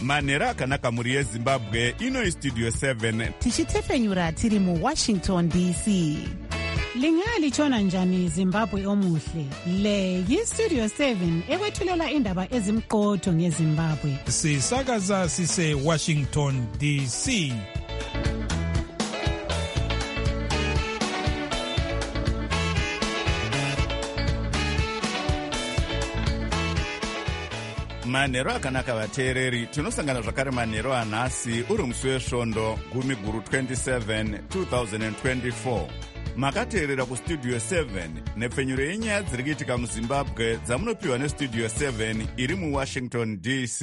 manhero akanaka mhuri yezimbabwe. Ino Studio 7 tichitefenyura tiri muWashington DC. Lingalitshona njani Zimbabwe omuhle? Le yiStudio 7 ekwethulela indaba ezimqotho ngeZimbabwe. Sisakaza sise Washington DC. manhero akanaka vateereri, tinosangana zvakare manhero anhasi uri musi wesvondo 10/27 2024. makateerera kustudio 7 nepfenyuro yenyaya dziri kuitika muzimbabwe dzamunopiwa nestudio 7 iri muwashington DC.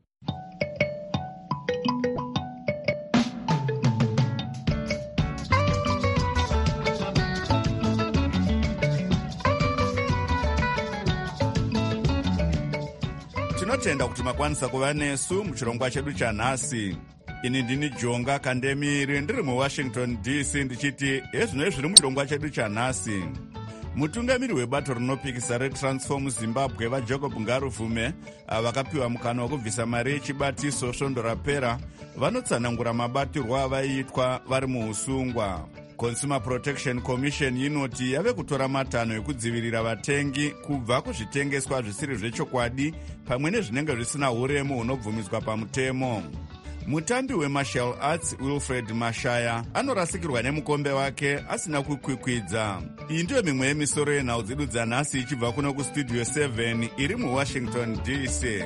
tinotenda kuti makwanisa kuva nesu muchirongwa chedu chanhasi. Ini ndini Jonga Kandemiri ndiri muWashington DC ndichiti ezvino zviri muchirongwa chedu chanhasi. Mutungamiri webato rinopikisa reTransform Zimbabwe vaJacob Ngaruvume vakapiwa mukana wekubvisa mari yechibatiso svondo rapera vanotsanangura mabatirwo avaiitwa vari muusungwa. Consumer Protection Commission inoti yave kutora matanho ekudzivirira vatengi kubva kuzvitengeswa zvisiri zvechokwadi pamwe nezvinenge zvisina uremu hunobvumidzwa pamutemo. Mutambi wemartial arts Wilfred Mashaya anorasikirwa nemukombe wake asina kukwikwidza. Iyi ndiyo mimwe yemisoro yenhau dzedu dzanhasi ichibva kuno kustudio 7 iri muWashington DC.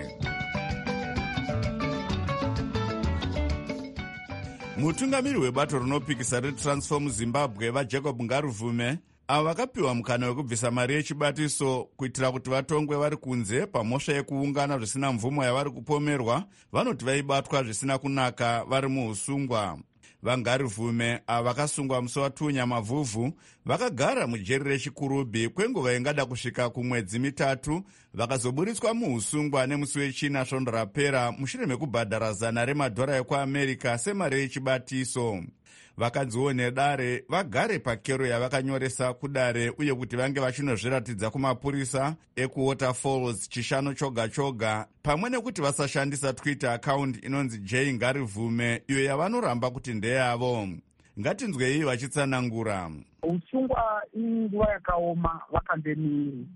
Mutungamiri webato rinopikisa reTransform Zimbabwe vaJacob Ngaruvume vakapiwa mukana wekubvisa mari yechibatiso kuitira kuti vatongwe vari kunze pamhosva yekuungana zvisina mvumo yavari kupomerwa vanoti vaibatwa zvisina kunaka vari muusungwa. vaNgaruvume vakasungwa musi wa2 Nyamavhuvhu vakagara mujeri rechikurubi kwenguva ingada kusvika kumwedzi 3 vakazoburitswa muusungwa nemusi wechina svondo rapera mushure mekubhadhara $100 ekuAmerica semari yechibatiso. Vakadziwo nedare vagare pakero yavakanyoresa kudare uye kuti vange vachinozviratidza kumapurisa ekuWaterfalls chishanu choga choga, pamwe nekuti vasashandisa Twitter account inonzi J Ngaruvume iyo yavanoramba kuti ndeyavo. Ngatinzwei vachitsanangura. Usungwa inguva yakaoma vakandemiri.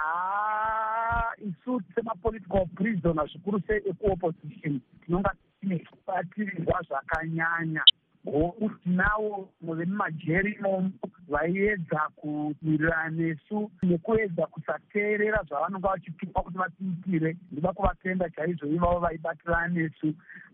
Isu semapolitical prisoners zvikuru sei ekuopposition tinonga tine kubatirirwa zvakanyanya. Tinavo muve mumajeri imomo vaiedza kuwirirana nesu nekuedza kusateerera zvavanonga vachipikwa kuti vatiitire. Ndida kuvatenda chaizvo ivavo vaibatirana nesu,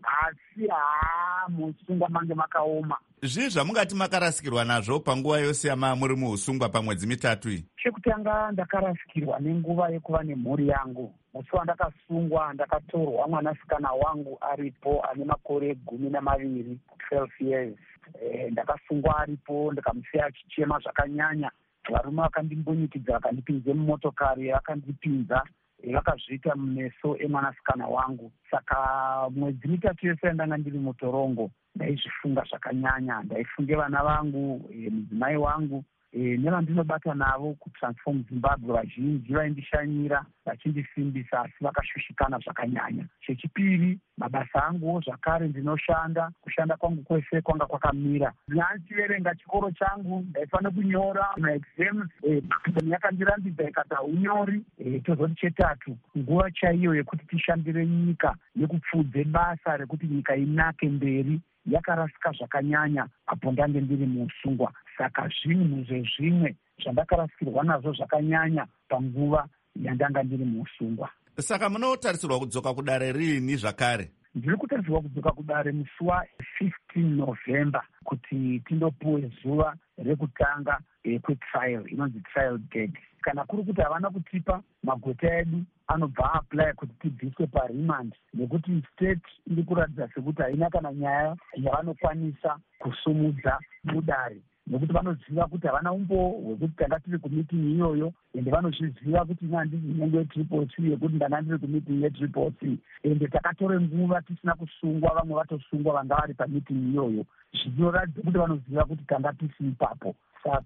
asi musungwa mange makaoma. Zvii zvamungati makarasikirwa nazvo panguva yose yama muri muusungwa pamwedzi 3 iyi? Chekutanga ndakarasikirwa nenguva yekuva nemhuri yangu. Musi wandakasungwa ndakatorwa mwanasikana wangu aripo ane makore 12, 12 years. Ndakasungwa aripo ndikamusiya achichema zvakanyanya. Varume vakandimbonyikidza vakandipinza mumotokari, vakandipinza vakazviita mumeso emwanasikana wangu. Saka mwedzi 3 yose yandanga ndiri mutorongo ndaizvifunga zvakanyanya. Ndaifunge vana vangu, mudzimai wangu nevandinobata navo kuTransform Zimbabwe. Vazhinji vaindishanyira vachindisimbisa asi vakashushikana zvakanyanya. Chechipiri, mabasa anguwo zvakare ndinoshanda, kushanda kwangu kwese kwanga kwakamira. Ndichiverenga chikoro changu ndaifanira kunyora maexams, yakandirambidza ikata unyori. Tozoti chetatu, nguva chaiyo yekuti tishandire nyika nekupfudze basa rekuti nyika inake mberi yakarasika zvakanyanya apo ndange ndiri muusungwa. Saka zvinhu zvezvimwe zvandakarasikirwa nazvo zvakanyanya panguva yandanga ndiri muusungwa. Saka munotarisirwa kudzoka kudare riini zvakare? Ndiri kutarisirwa kudzoka kudare musi wa15 November kuti tindopuwe zuva rekutanga kwetrial, inonzi trial date. Kana kuri kuti havana kutipa, magota edu anobva apply kuti tibviswe paremand, nekuti state iri kuratidza sekuti haina kana nyaya yavanokwanisa kusumudza mudare, nekuti vanoziva kuti havana umbo hwekuti tanga tiri kumiting iyoyo, ende vanozviziva kuti nandiri nyengo yeTriple C yekuti ndanga ndiri kumiting yeTriple C, ende takatore nguva tisina kusungwa, vamwe vatosungwa vanga vari pamiting iyoyo. Zvinoratidza kuti vanoziva kuti tanga tisi ipapo.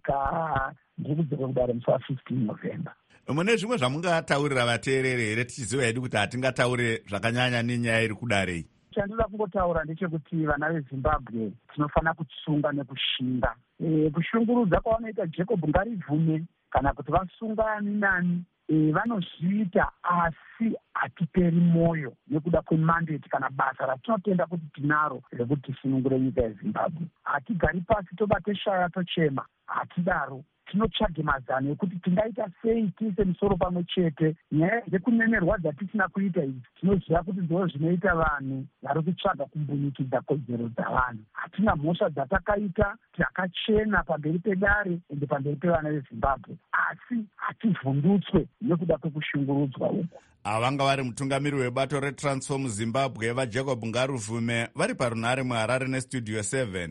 Saka ndiri kudzoka kudare musi wa15 November. Mune zvimwe zvamungataurira vateereri here, tichiziva hedu kuti hatingataure zvakanyanya nenyaya iri kudarei? chandinoda kungotaura ndechekuti vana vezimbabwe tinofanira kutsunga nekushinga. Kushungurudza kwavanoita Jacob Ngarivhume kana kuti vasunga ani nani vanozviita, asi hatiperi mwoyo nekuda kwemandate kana basa ratinotenda kuti tinaro rekuti tisunungure nyika yeZimbabwe. Hatigari pasi tobate shaya tochema, hatidaro. Tinotsvage mazano ekuti tingaita sei tiise musoro pamwe chete. Nyaya dzekunenerwa dzatisina kuita idzi tinoziva kuti ndizvo zvinoita vanhu vari kutsvaga kumbunikidza kodzero dzavanhu. Hatina mhosva dzatakaita, takachena pamberi pedare ende pamberi pevana veZimbabwe, asi hativhundutswe nekuda kwekushungurudzwa uku. Avanga vari mutungamiri webato reTransform Zimbabwe vaJacob Ngaruvhume vari parunhare muHarare neStudio 7.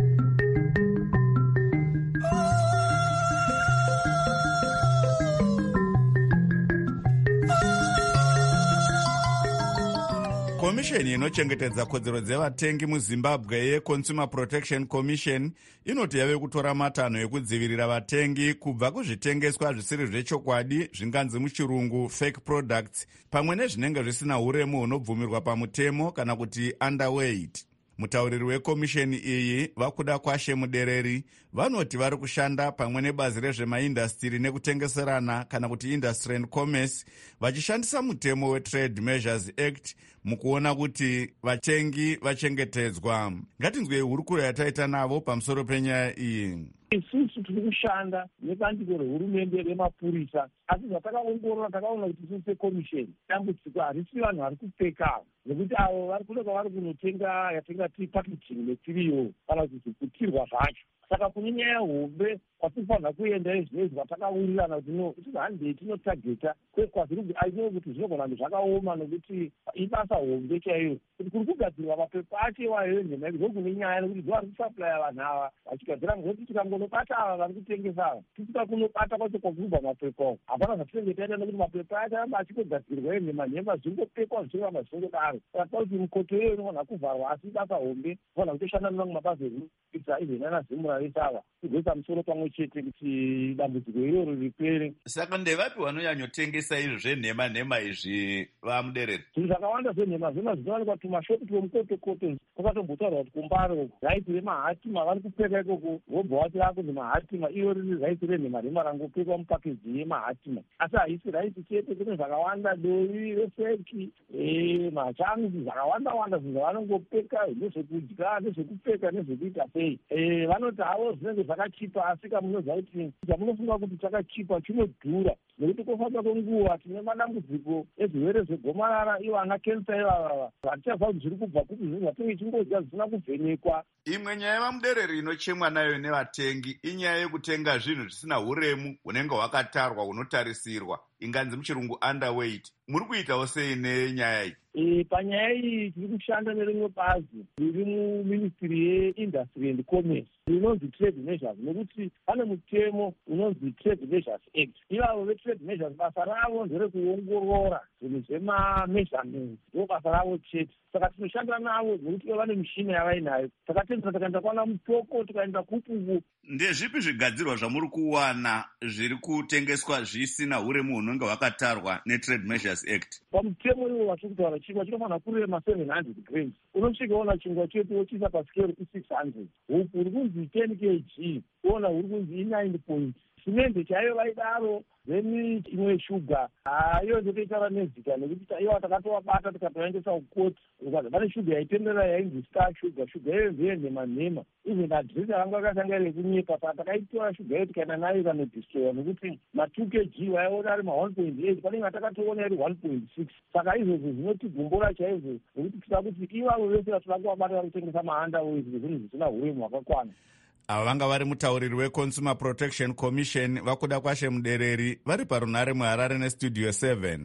Komisheni inochengetedza kodzero dzevatengi muZimbabwe yeConsumer Protection Commission inoti yave kutora matanho ekudzivirira vatengi kubva kuzvitengeswa zvisiri zvechokwadi, zvinganzi muchirungu fake products, pamwe nezvinenge zvisina uremu hunobvumirwa pamutemo kana kuti underweight. Mutauriri wekomisheni iyi Vakuda Kwashe Mudereri vanoti vari kushanda pamwe nebazi rezvemaindastiri nekutengeserana kana kuti Industry and Commerce vachishandisa mutemo weTrade Measures Act mukuona kuti vatengi vachengetedzwa. Ngatinzwei hurukuro yataita navo pamusoro penyaya iyi. Isusu tiri kushanda nebandiko rehurumende remapurisa, asi zvatakaongorora takaona kuti isusu sekomisheni dambudziko harisi vanhu vari kupfeka, nekuti avo vari kuda kwavari kunotenga yatingati packaging material kana kuti zviputirwa zvacho. Saka kune nyaya hombe kwatifanira kuenda izvozvo zvatakawirirana kuti handei tinotageta kwaziri aino kuti zvinogona kuti zvakaoma, nokuti ibasa hombe chaiyo kuti kuri kugadzirwa mapepa achewayo nhenaidzo kune nyaya nekuti vari kusaplaya vanhu ava vachigadzira ngekuti tikangonobata ava vari kutengesa ava tisika kunobata kwacho kwakubva mapepa hapana zvatinenge taita, nekuti mapepa acho aramba achitogadzirwa nhema zvingopekwa zvichiramba zvichingodaro. Saka kuti mukoto iyoyo inofanira kuvharwa, asi ibasa hombe inofanira kutoshanda nemamwe mabasa ekuisa izvo nana zimura risava kugoisa musoro pamwe chete kuti dambudziko iroro ripere. Saka ndevapi vanonyanyotengesa izvo zvenhema izvi vamudereri? Zvinhu zvakawanda zvenhema zvinowanikwa tumashopu twemukotokoto. Kwakatombotaurwa kuti kumbaro raiti remahatima vari kupfeka ikoko, wobva wati rakunzi mahatima, iyo riri raiti renhema rangopfekwa mupakeji yemahatima, asi haisi raiti chete. Kune zvakawanda, dori refeki, machanzi, zvakawanda zvinhu zvavanongopfeka, nezvekudya, nezvekupfeka, nezvekuita sei. Vanoti havo zvinenge zvakachipa, asi kamunoziva kuti zvamunofunga kuti chakachipa chinodhura, nekuti kufamba kwenguva tine madambudziko ezvirwere zvegomarara, ivo ana kensa ivava vatichaziva kuti zviri kubva kuti zvinhu zvatinenge chingodya zvisina kuvhenekwa. Imwe nyaya vamudereri inochemwa nayo nevatengi inyaya yekutenga zvinhu zvisina uremu hunenge hwakatarwa hunotarisirwa, inganzi muchirungu underweight. Muri kuitawo sei nenyaya iyi? Panyaya iyi tiri kushanda nerimwe bazi riri muministry yeIndustry and Commerce rinonzi Trade Measures, nekuti pane mutemo unonzi Trade Measures Act. Ivavo veTrade Measures basa ravo nderekuongorora zvinhu zvemameasurements, ndo basa ravo chete. Saka tinoshanda navo nekuti vane mishina yavainayo, takatendera tikaenda kwana mutoko, tikaenda kupuku. Ndezvipi zvigadzirwa zvamuri kuwana zviri kutengeswa zvisina uremu hunenge hwakatarwa neTrade Measures Act? Pamutemo iwo vatiri kutaura, chingwa chinofanira kurema 700 grams. Unosvikaona chingwa chetu wochiisa pasikero ku600. Huku uri kunzi 10 kg, ona uri kunzi 9 point. Simende chaiyo vaidaro, then imwe shuga iyo ndotoitaura nezita, nekuti iwo takatowabata tikatoendesa kukoti, ukazi pane shuga yaitendera yainzi star shuga iyo ndeyenhema. Even adresi yavanga vakasanga rekunyepa, saka takaitora shuga iyo tikaenda nayo ikanodhistroya, nekuti ma2 kg vaiona ari ma1.8 panenge takatoona iri 1.6. Saka izvozvo zvinotigumbura chaizvo, nekuti tida kuti ivavo vese vatoda kuvabata vari kutengesa maunderweight zvinhu zvisina uremu hwakakwana. Ava vanga vari mutauriri weConsumer Protection Commission Vakuda Kwashe Mudereri vari parunhare muHarare neStudio 7.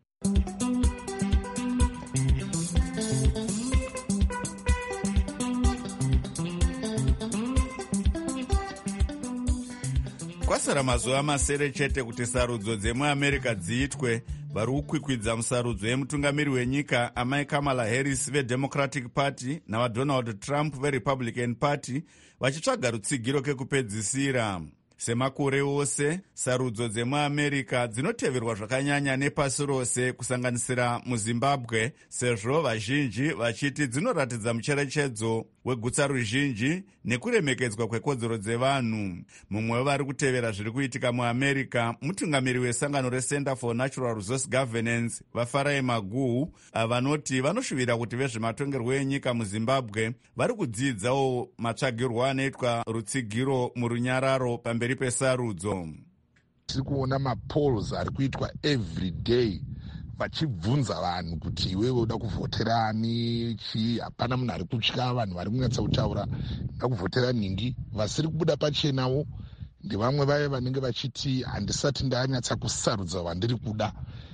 Kwasara mazuva masere chete kuti sarudzo dzemuAmerica dziitwe. Vari kukwikwidza musarudzo yemutungamiri wenyika amai Kamala Harris veDemocratic Party navaDonald Trump veRepublican Party vachitsvaga rutsigiro kekupedzisira. Semakore ose, sarudzo dzemuamerica dzinoteverwa zvakanyanya nepasi rose kusanganisira muzimbabwe, sezvo vazhinji vachiti dzinoratidza mucherechedzo wegutsa ruzhinji nekuremekedzwa kwekodzero dzevanhu. Mumwe wevari kutevera zviri kuitika muamerica mutungamiri wesangano reCenter for Natural Resource Governance vaFarai Maguwu, vanoti vanoshuvira kuti vezvematongerwo enyika muzimbabwe vari kudzidzawo matsvagirwo anoitwa rutsigiro murunyararo pamberi pesarudzo. Tiri kuona mapolls ari kuitwa every day vachibvunza vanhu kuti iwewe uda kuvhotera ani chii. Hapana munhu ari kutya, vanhu vari kunyatsa kutaura uda kuvhotera nhingi. Vasiri kubuda pachenawo ndevamwe vaye vanenge vachiti handisati ndanyatsa kusarudza wandiri kuda,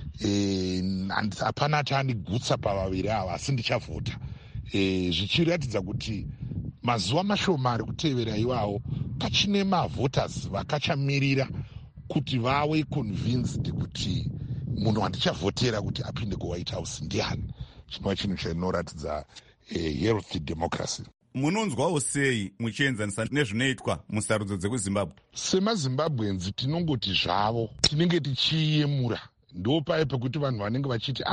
hapana achandigutsa pavaviri ava asi ndichavhota, zvichiratidza kuti mazuva mashoma ari kutevera iwawo pachine mavhoters vakachamirira kuti vawe convinced kuti munhu wandichavhotera kuti apinde kuWhite House ndiani. Chinova chinhu chinoratidza healthy democracy. Munonzwawo sei muchienzanisa nezvinoitwa musarudzo dzekuzimbabwe? SemaZimbabwenzi tinongoti zvavo tinenge tichiyemura. Ndo paye pekuti vanhu vanenge vachiti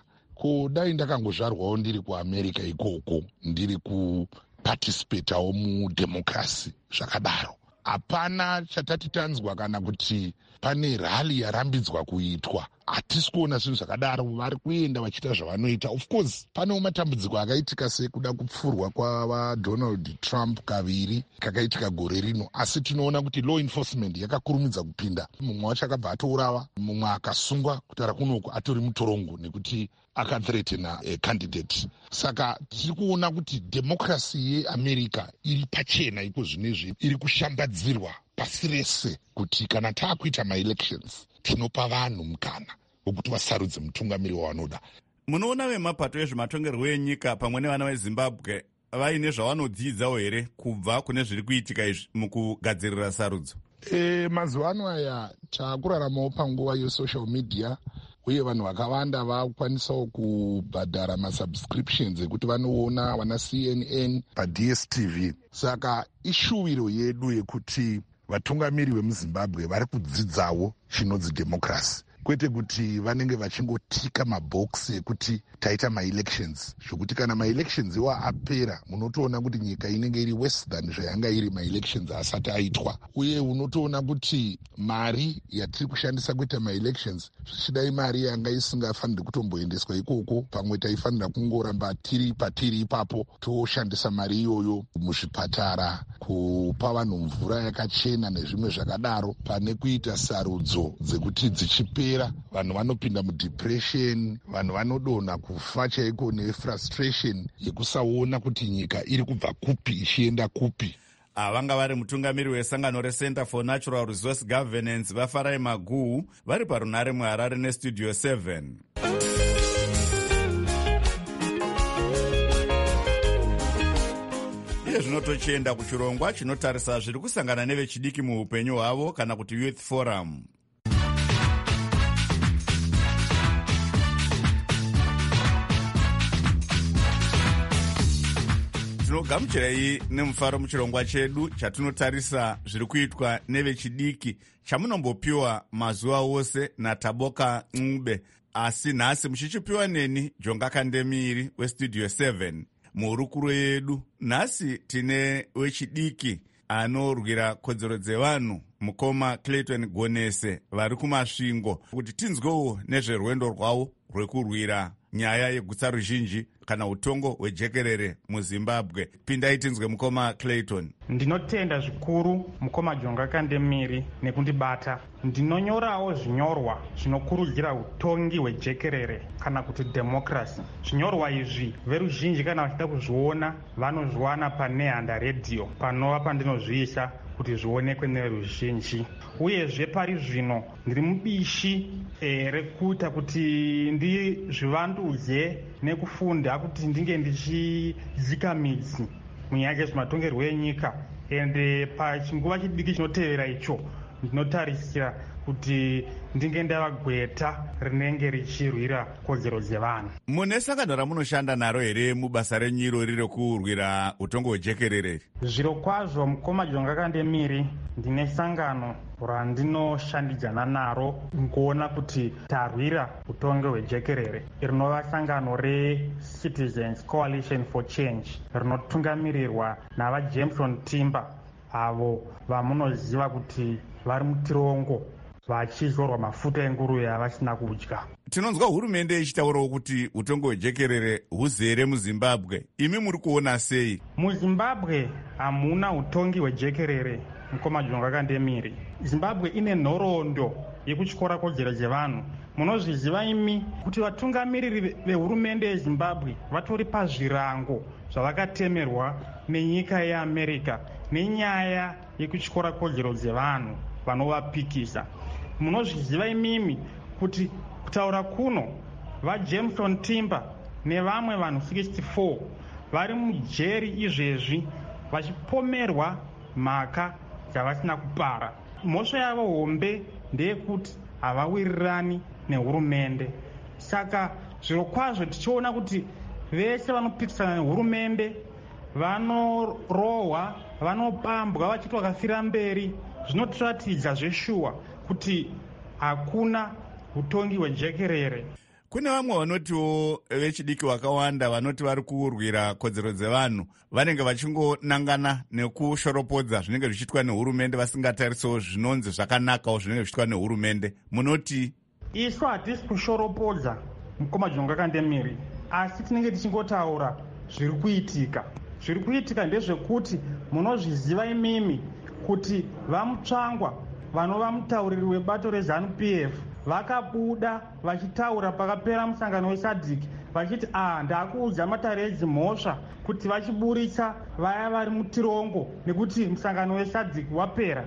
ko dai ndakangozvarwawo ndiri kuAmerica ikoko ndiri kuparticipatawo mudemocracy zvakadaro. Hapana chatati tanzwa kana kuti pane rally yarambidzwa kuitwa. Hatisi kuona zvinhu zvakadaro, vari kuenda vachiita zvavanoita. Of course panewo matambudziko akaitika sekuda kupfurwa kwavaDonald Trump kaviri kakaitika gore rino, asi tinoona kuti law enforcement yakakurumidza kupinda. Mumwe wacho akabva atourawa, mumwe akasungwa kutaura kunoku atori mutorongo nekuti akathreatena candidate. Saka tiri kuona kuti democracy yeAmerica iri pachena iko zvinezvi, iri kushambadzirwa pasi rese kuti kana taakuita maelections tinopa vanhu mukana wokuti vasarudze mutungamiri wavanoda. Munoona vemapato ezvematongerwo enyika pamwe nevana veZimbabwe vaine zvavanodzidzawo here kubva kune zviri kuitika izvi mukugadzirira sarudzo? Mazuva ano aya taakuraramawo panguva yesocial media, uye vanhu vakawanda vakukwanisawo kubhadhara masubscriptions ekuti vanoona vana CNN paDSTV. Saka ishuviro yedu yekuti vatungamiri vemuZimbabwe vari kudzidzawo chinonzi democracy, kwete kuti vanenge vachingotika mabhokisi ekuti taita maelections, zvokuti kana maelections iwa apera munotoona kuti nyika inenge iri worse than zvayanga iri maelections asati aitwa. Uye unotoona kuti mari yatiri kushandisa kuita maelections zvichida imari yanga isingafaniri kutomboendeswa ikoko, pamwe taifanira kungoramba tiri patiri ipapo toshandisa mari iyoyo muzvipatara, kupa vanhu mvura yakachena nezvimwe zvakadaro, pane kuita sarudzo dzekuti dzichipera vanhu vanopinda mudepression, vanhu vanodonha kufa chaiko nefrustration yekusaona kuti nyika iri kubva kupi ichienda kupi. Vanga vari mutungamiri wesangano reCenter for Natural Resource Governance vaFarai Maguwu vari parunare muHarare neStudio 7. Iye zvino tochienda kuchirongwa chinotarisa zviri kusangana nevechidiki muupenyu hwavo kana kuti Youth Forum. Tinogamuchirai nemufaro muchirongwa chedu chatinotarisa zviri kuitwa nevechidiki chamunombopiwa mazuva ose naTaboka Ncube, asi nhasi muchichipiwa neni Jonga Kandemiri weStudio 7. Muhurukuro yedu nhasi tine wechidiki anorwira kodzero dzevanhu, mukoma Clayton Gonese vari kumasvingo, kuti tinzwewo nezverwendo rwavo rwekurwira nyaya yegutsa ruzhinji kana utongo hwejekerere muZimbabwe. Pindai tinzwe mukoma Clayton. Ndinotenda zvikuru mukoma Jonga Kandemiri nekundibata. Ndinonyorawo zvinyorwa zvinokurudzira utongi hwejekerere kana kuti democracy. Zvinyorwa izvi veruzhinji kana vachida kuzviona vanozviwana paNehanda Radio, panova pandinozviisa kuti zvionekwe neveruzhinji. Uyezve pari zvino ndiri mubishi rekuita kuti ndizvivandudze nekufunda kuti ndinge ndichidzika midzi munyaya yezvematongerwo enyika. Ende pachinguva chidiki chinotevera icho ndinotarisira kuti ndinge ndava gweta rinenge richirwira kodzero dzevanhu. Mune sangano ramunoshanda naro here mubasa renyu riri rekurwira utongo hwejekerere? Zviro kwazvo mukoma Jonga Kandemiri, ndine sangano randinoshandidzana naro kuona kuti tarwira utongi hwejekerere, rinova sangano reCitizens Coalition for Change rinotungamirirwa navaJameson Timber, avo vamunoziva kuti vari mutirongo vachizorwa mafuta enguruve avasina kudya. Tinonzwa hurumende ichitaurawo kuti utongi hwejekerere huzere muZimbabwe. Imi muri kuona sei? MuZimbabwe hamuna utongi hwejekerere, mukoma Jonga Kandemiri. Zimbabwe ine nhoroondo yekutyora kodzero dzevanhu. Munozviziva imi kuti vatungamiriri vehurumende yeZimbabwe vatori pazvirango zvavakatemerwa nenyika yeAmerica nenyaya yekutyora kodzero dzevanhu vanovapikisa. Munozviziva imimi kuti kutaura kuno vaJameson Timber nevamwe vanhu 64 vari mujeri izvezvi vachipomerwa mhaka dzavasina kupara. Mhosva yavo hombe ndeyekuti havawirirani nehurumende. Saka zviro kwazvo tichiona kuti vese vanopikisana nehurumende vanorohwa, vanopambwa vachiti vakafira mberi, zvinotiratidza zveshuwa kuti hakuna utongi hwejekerere. Kune vamwe vanotiwo vechidiki vakawanda vanoti vari kurwira kodzero dzevanhu vanenge vachingonangana nekushoropodza zvinenge zvichiitwa nehurumende, vasingatarisawo zvinonzi zvakanakawo zvinenge zvichiitwa nehurumende. Munoti? Isu hatisi kushoropodza, mukoma Jonga Kandemiri, asi tinenge tichingotaura zviri kuitika. Zviri kuitika ndezvekuti munozviziva imimi kuti vamutsvangwa vanova mutauriri webato reZANU-PF vakabuda vachitaura pakapera musangano weSADC vachiti ndakuudza matare edzimhosva kuti vachiburitsa vaya vari mutirongo nekuti musangano weSADC wapera.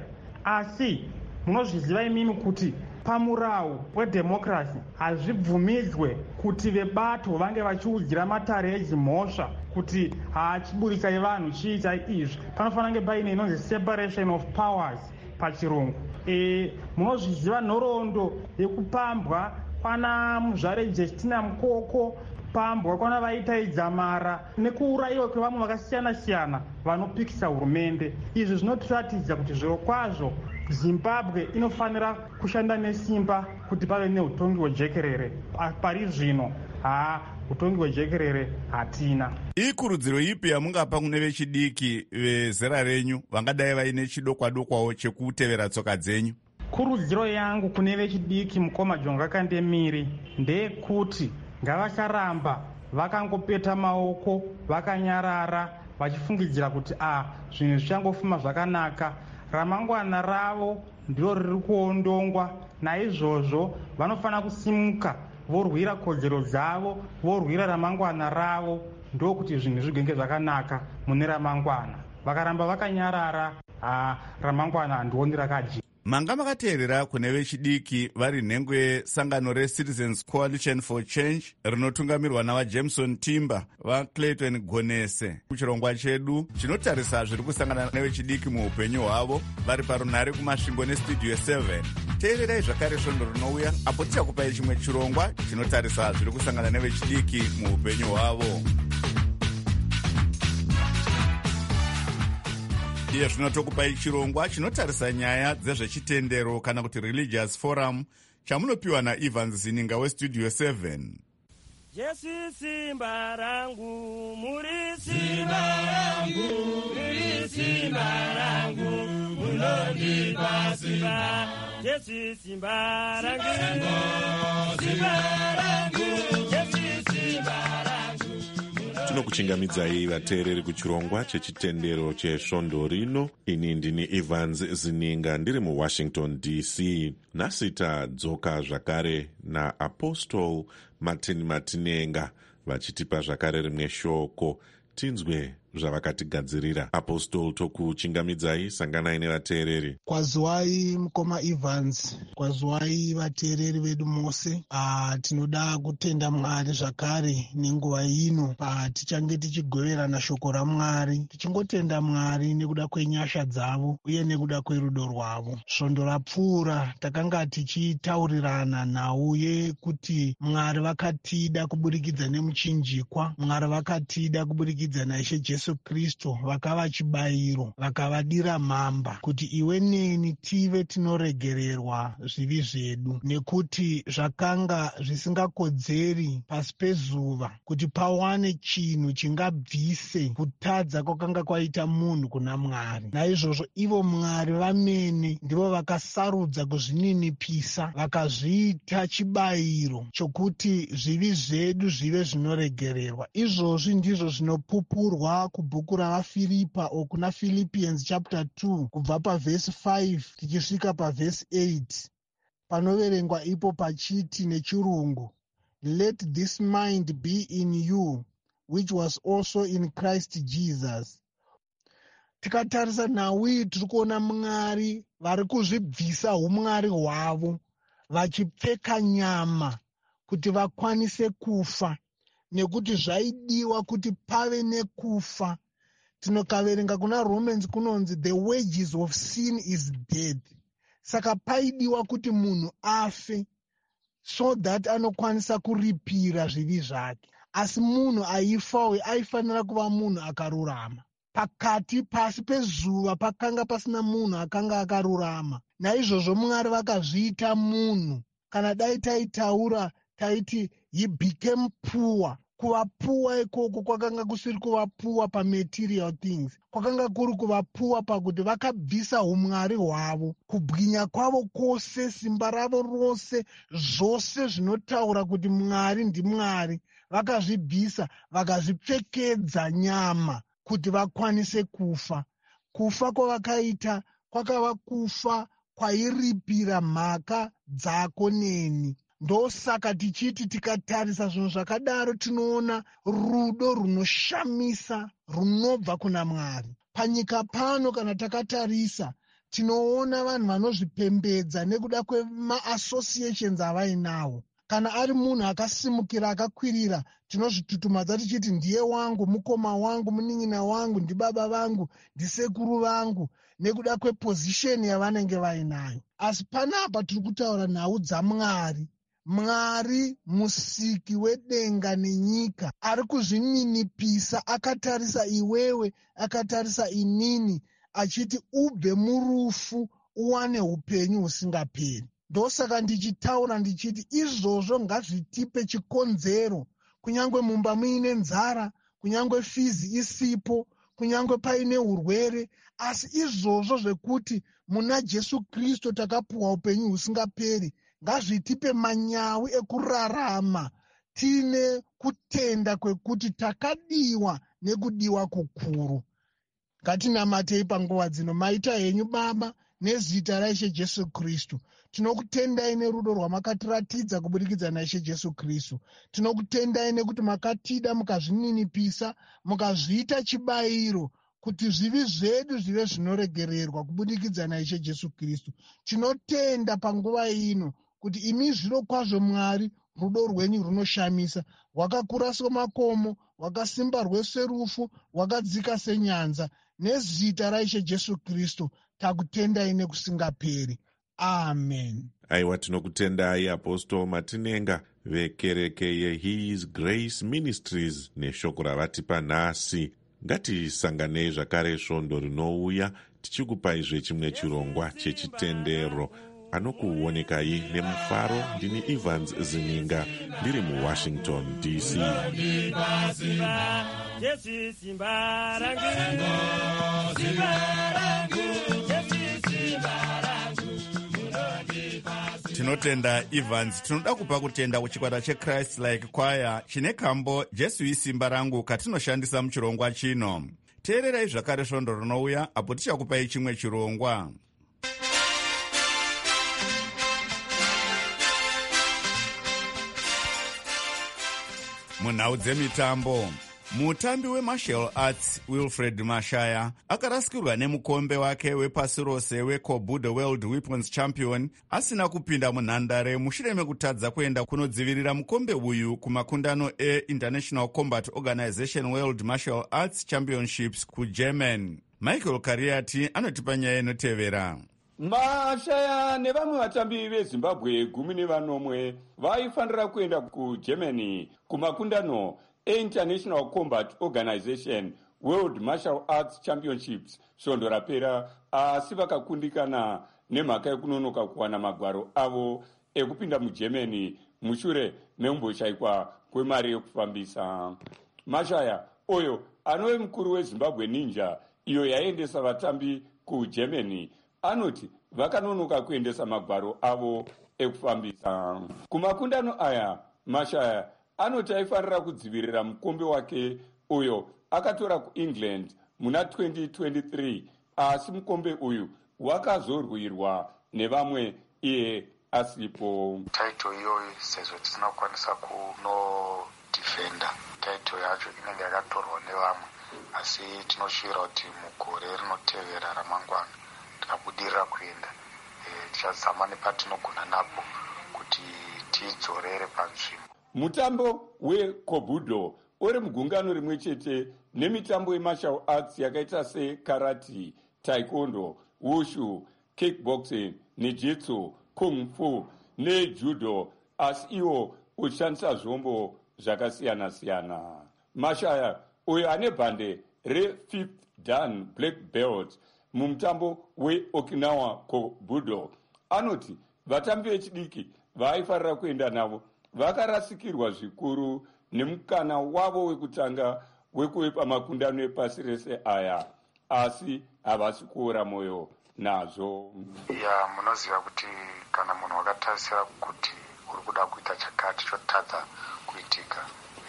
Asi munozviziva imimi kuti pamurau wedhemokirasi hazvibvumidzwe kuti vebato vange vachiudzira matare edzimhosva kuti chiburitsai vanhu chiitai izvi. Panofanira kunge paine inonzi separation of powers pachirungu. Munozviziva nhoroondo yekupambwa kwana muzvare Justina Mukoko, kupambwa kwana vaita idzamara nekuurayiwa kwevamwe vakasiyana-siyana vanopikisa hurumende. Izvi zvinotiratidza kuti zviro kwazvo Zimbabwe inofanira kushanda nesimba kuti pave neutongi hwejekerere. Pari zvino utongi hwejekerere hatina. Ikurudziro ipi yamungapa kune vechidiki vezera renyu vangadai vaine chidokwa-dokwawo chekutevera tsoka dzenyu? Kurudziro yangu kune vechidiki, mukoma Jonga Kandemiri, ndeyekuti ngavasaramba vakangopeta maoko vakanyarara vachifungidzira kuti zvinhu zvichangofuma zvakanaka. Ramangwana ravo ndiro riri kuondongwa. Naizvozvo vanofanira kusimuka vorwira kodzero dzavo, vorwira ramangwana ravo, ndokuti zvinhu zvigenge zvakanaka mune ramangwana. Vakaramba vakanyarara, ramangwana handioni rakajeka. Manga makateerera kune vechidiki vari nhengo yesangano reCitizens Coalition for Change rinotungamirwa navaJameson Timber, vaClayton Gonese. Kuchirongwa chedu chinotarisa zviri kusangana nevechidiki muupenyu hwavo vari parunhare kumasvingo nestudio 7. Teererai zvakare svondo rinouya apo tichakupai chimwe chirongwa chinotarisa zviri kusangana nevechidiki muupenyu hwavo. Iye zvino tokupai chirongwa chinotarisa nyaya dzezvechitendero kana kuti Religious Forum chamunopiwa naEvans Zininga westudio 7. Jesu simba rangu, muri simba rangu, muri simba rangu, munondipa simba. Jesu simba rangu, simba rangu, Jesu simba rangu. Tinokuchingamidzai vateereri kuchirongwa chechitendero chesvondo rino. Ini ndini Evans Zininga ndiri muWashington DC. Nhasi tadzoka zvakare naApostle Martin Matinenga vachitipa zvakare rimwe shoko. Tinzwe zvavakatigadzirira. Apostle, tokuchingamidzai, sanganai nevateereri. Kwaziwai mukoma Evans, kwaziwai vateereri vedu mose. Tinoda kutenda Mwari zvakare nenguva ino tichange tichigoverana shoko raMwari, tichingotenda Mwari nekuda kwenyasha dzavo uye nekuda kwerudo rwavo. Svondo rapfuura takanga tichitaurirana nauye kuti Mwari vakatida kuburikidza nemuchinjikwa, Mwari vakatida kuburikidza naIshe Jesu Jesu Kristu vakava chibayiro, vakavadira mamba kuti iwe neni tive tinoregererwa zvivi zvedu, nekuti zvakanga zvisingakodzeri pasi pezuva kuti pawane chinhu chingabvise kutadza kwakanga kwaita munhu kuna Mwari. Naizvozvo ivo Mwari vamene ndivo vakasarudza kuzvininipisa, vakazviita chibayiro chokuti zvivi zvedu zvive zvinoregererwa. Izvozvi ndizvo zvinopupurwa kubhuku ravafiripa okuna Philippians chapter 2 kubva pavhesi 5 tichisvika pavhesi 8, panoverengwa ipo pachiti nechirungu, let this mind be in you which was also in Christ Jesus. Tikatarisa nawi tiri kuona Mwari vari kuzvibvisa umwari hwavo vachipfeka nyama kuti vakwanise kufa, nekuti zvaidiwa kuti pave nekufa. Tinokaverenga kuna Romans kunonzi the wages of sin is death. Saka paidiwa kuti munhu afe so that anokwanisa kuripira zvivi zvake. Asi munhu aifawe aifanira kuva munhu akarurama. Pakati pasi pezuva pakanga pasina munhu akanga akarurama. Naizvozvo Mwari vakazviita munhu. Kana dai taitaura taiti he became poor. Kuva poor ikoko kwakanga kusiri kuva poor pamaterial things. Kwakanga kuri kuva poor pakuti vakabvisa umwari hwavo, kubwinya kwavo kwose, simba ravo rose, zvose zvinotaura kuti Mwari ndiMwari, vakazvibvisa vakazvipfekedza nyama kuti vakwanise kufa. Kufa kwavakaita kwakava kufa kwairipira mhaka dzako neni. Ndosaka tichiti tikatarisa zvinhu zvakadaro tinoona rudo runoshamisa runobva kuna Mwari. Panyika pano kana takatarisa tinoona vanhu vanozvipembedza nekuda kwema-associations avainawo. Kana ari munhu akasimukira akakwirira, tinozvitutumadza tichiti ndiye wangu, mukoma wangu, munin'ina wangu, ndibaba vangu, ndisekuru vangu, nekuda kwepozisheni yavanenge vainayo. Asi panapa tiri kutaura nhau dzaMwari. Mwari musiki wedenga nenyika ari kuzvininipisa, akatarisa iwewe, akatarisa inini, achiti ubve murufu uwane upenyu husingaperi. Ndosaka ndichitaura ndichiti izvozvo ngazvitipe chikonzero, kunyange mumba muine nzara, kunyange fizi isipo, kunyange paine urwere, asi izvozvo zvekuti muna Jesu Kristu takapuwa upenyu husingaperi, ngazvitipe manyawi ekurarama tine kutenda kwekuti takadiwa nekudiwa kukuru. Ngatinamatei panguva dzino. Maita henyu Baba nezita raIshe Jesu Kristu. Tinokutendai nerudo rwamakatiratidza kubudikidza naIshe Jesu Kristu. Tinokutendai nekuti makatida mukazvininipisa, mukazviita chibayiro kuti zvivi zvedu zvive zvinoregererwa kubudikidza naIshe Jesu Kristu. Tinotenda panguva ino kuti imi zviro kwazvo Mwari, rudo rwenyu runoshamisa, rwakakura semakomo, rwakasimba rweserufu, rwakadzika senyanza. Nezita raIshe Jesu Kristu takutendai nekusingaperi. Amen. Aiwa, tinokutendai Apostle Matinenga vekereke yeHis Grace Ministries neshoko ravatipa nhasi. Ngatisanganei zvakare svondo rinouya tichikupaizve chimwe chirongwa chechitendero. Anokuonekai nemufaro. Ndini Evans Zininga ndiri muWashington DC. Tinotenda Evans. Tinoda kupa kutenda kuchikwata cheChrist Like Choir chine kambo Jesu isimba rangu katinoshandisa muchirongwa chino. Teererai zvakare svondo rinouya apo tichakupai chimwe chirongwa. Munhau dzemitambo, mutambi wemartial arts Wilfred Mashaya akarasikirwa nemukombe wake wepasi rose weCOBU The World Weapons Champion asina kupinda munhandare mushure mekutadza kuenda kunodzivirira mukombe uyu kumakundano eInternational Combat Organization World Martial Arts Championships kuGerman. Michael Kariati anotipa nyaya inotevera. Mashaya nevamwe vatambi veZimbabwe 14 vaifanira kuenda kuGermany kumakundano eInternational Combat Organization World Martial Arts Championships svondo rapera, asi vakakundikana nemhaka yekunonoka kuwana magwaro avo ekupinda muGermany mushure mekumboshayikwa kwemari yekufambisa. Mashaya oyo anove mukuru weZimbabwe Ninja iyo yaendesa vatambi kuGermany anoti vakanonoka kuendesa magwaro avo ekufambisa. Kumakundano aya Mashaya anoti aifanira kudzivirira mukombe wake uyo akatora kuEngland muna 2023, asi mukombe uyu wakazorwirwa nevamwe iye asipo. Title iyoyi sezvo tisina kukwanisa kunodefenda title yacho inenge yakatorwa nevamwe, asi tinoshuvira kuti mugore rinotevera ramangwana tikabudirira kuenda tichazama nepatinogona napo kuti tidzorere panzvimbo. Mutambo wekobudo uri mugungano rimwe chete nemitambo yemartial arts yakaita sekarati, taekwondo, wushu, kickboxing, nejitsu, kung fu nejudo, asi iwo uchishandisa zvombo zvakasiyana-siyana. Mashaya uyo ane bhande re5th dan black belt mumutambo weokinawa kobudo anoti vatambi vechidiki vaaifarira kuenda navo vakarasikirwa zvikuru nemukana wavo wekutanga wekuvepa makundano epasi rese aya, asi havasi kuora mwoyo nazvo. Munoziva kuti kana munhu wakatarisira kuti uri kuda kuita chakati chotadza kuitika.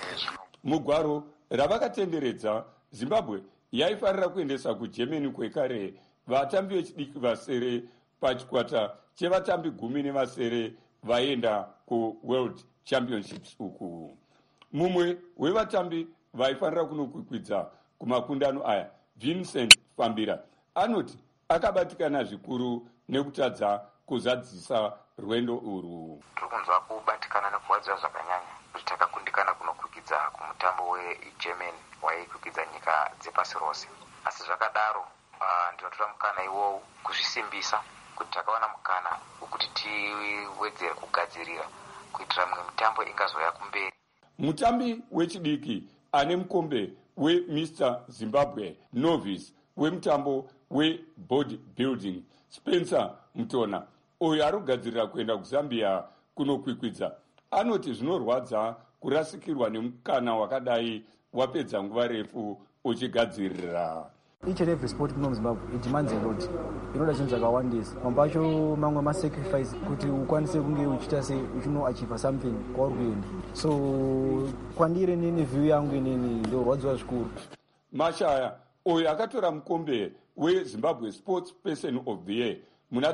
Mugwaro ravakatenderedza, Zimbabwe yaifarira kuendesa kuGermany kwekare vatambi vechidiki vasere pachikwata chevatambi 10 vaenda kuWorld Championships uku. Mumwe wevatambi vaifanira kunokwikwidza kumakundano aya, Vincent Fambira, anoti akabatikana zvikuru nekutadza kuzadzisa rwendo urwu. Tiri kunzwa kubatikana nekuwadzira zvakanyanya kuti takakundikana kunokwikidza kumutambo weGermany waikwikidza nyika dzepasi rose, asi zvakadaro ndinotora mukana iwowu kuzvisimbisa kuti takawana mukana wekuti tiwedzere kugadzirira kuitira mimwe mitambo ingazouya kumberi. Mutambi wechidiki ane mukombe weMr Zimbabwe novice wemutambo webodybuilding Spencer Mtona, uyo ari kugadzirira kuenda kuZambia kunokwikwidza, anoti zvinorwadza kurasikirwa nemukana wakadai wapedza nguva refu uchigadzirira. Each and every sport in Zimbabwe, it demands a lot. Inoda chinhu zvakawandisa. Mambacho mamwe masacrifice kuti ukwanise kunge uchita sei uchinoachieva something kwauri kuenda. So kwandiri nini view yangu inini ndorwadziwa zvikuru. Mashaya uyo akatora mukombe weZimbabwe Sports Person of the Year muna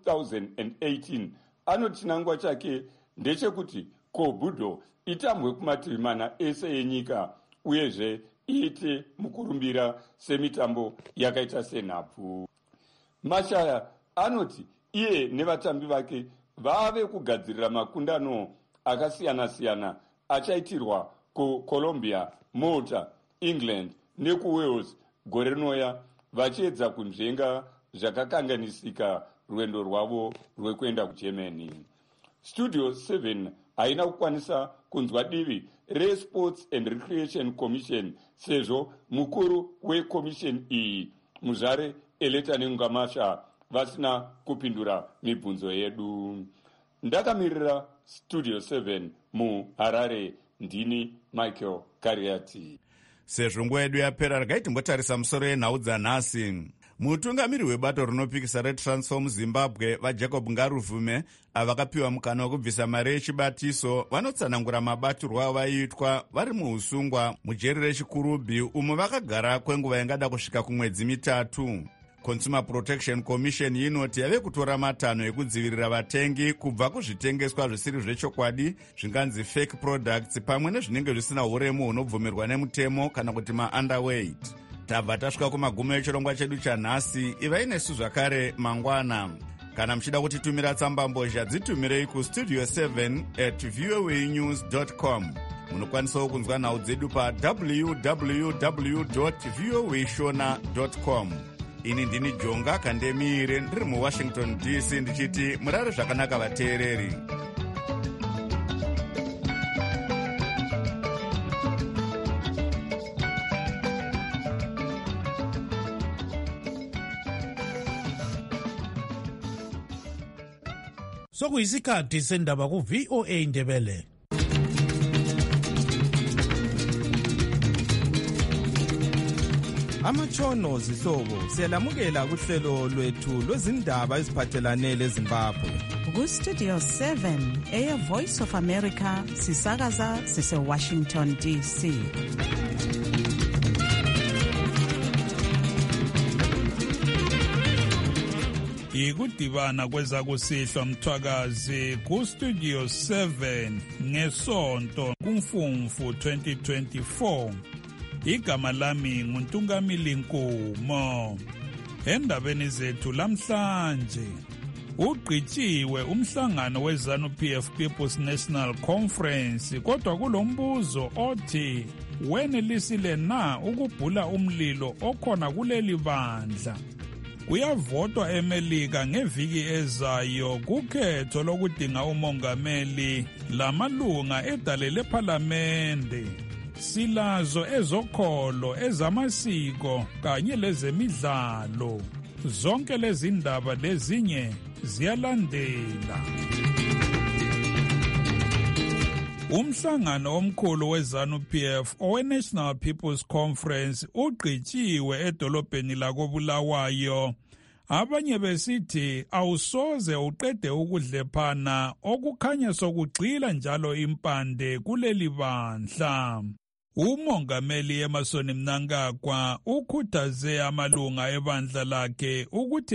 2018 anoti chinangwa chake ndechekuti kobudo itambwe kumativi mana ese enyika uyezve iite mukurumbira semitambo yakaita senhabvu. Mashaya anoti iye nevatambi vake vave kugadzirira makundano akasiyana-siyana achaitirwa kuColombia, Malta, England nekuWales gore rinouya, vachiedza kunzvenga zvakakanganisika rwendo rwavo rwekuenda kuGermany. Studio 7 haina kukwanisa kunzwa divi reSports and Recreation Commission sezvo mukuru wekomisheni iyi muzvare Eleta Nengamasha vasina kupindura mibvunzo yedu. Ndakamirira Studio 7 muHarare, ndini Michael Kariati. Sezvo nguva yedu yapera, regai timbotarisa musoro yenhau dzanhasi. Mutungamiri webato rinopikisa reTransform Zimbabwe vaJacob Ngaruvume avakapiwa mukana wekubvisa mari yechibatiso vanotsanangura mabatirwo avaiitwa vari muusungwa mujeri rechikurubhi umo vakagara kwenguva ingada kusvika kumwedzi 3. Consumer Protection Commission inoti yave kutora matanho ekudzivirira vatengi kubva kuzvitengeswa zvisiri zvechokwadi zvinganzi fake products pamwe nezvinenge zvisina uremu hunobvumirwa nemutemo kana kuti ma-underweight. Tabva tasvika kumagumo echirongwa chedu chanhasi. Ivai nesu zvakare mangwana. Kana muchida kutitumira tsambambozha dzitumirei kustudio 7@voanews.com. Munokwanisawo kunzwa nhau dzedu pa www.voashona.com. Ini ndini Jonga Kandemiire ndiri muWashington DC ndichiti murare zvakanaka vateereri. Sokuyisikhathi sendaba ku VOA Ndebele. Amatshono zihlobo siyalamukela kuhlelo lwethu lwezindaba eziphathelane leZimbabwe. Ku Studio 7 Voice of America sisakaza sise Washington DC. Ikudibana kwezakusihlwa mthwakazi ku Studio 7 ngeSonto kuMfumfu 2024. Igama lami nguNtungamili Nkumo. Endabeni zethu lamhlanje ugqitshiwe umhlangano weZANU-PF People's National Conference, kodwa kulombuzo othi wenelisile na ukubhula umlilo okhona kuleli bandla. Kuyavotwa eMelika ngeviki ezayo kukhetho lokudinga umongameli lamalunga edale lephalamende. Silazo ezokholo, ezamasiko kanye lezemidlalo. Zonke lezi ndaba lezinye ziyalandela. Umhlangano omkhulu weZANU-PF owe-National People's Conference ugqitshiwe edolobheni lakoBulawayo. Abanye besithi awusoze uqede ukudlephana okukhanya sokugxila njalo impande kuleli bandla. Umongameli Emmerson Mnangagwa ukhuthaze amalunga ebandla lakhe ukuthi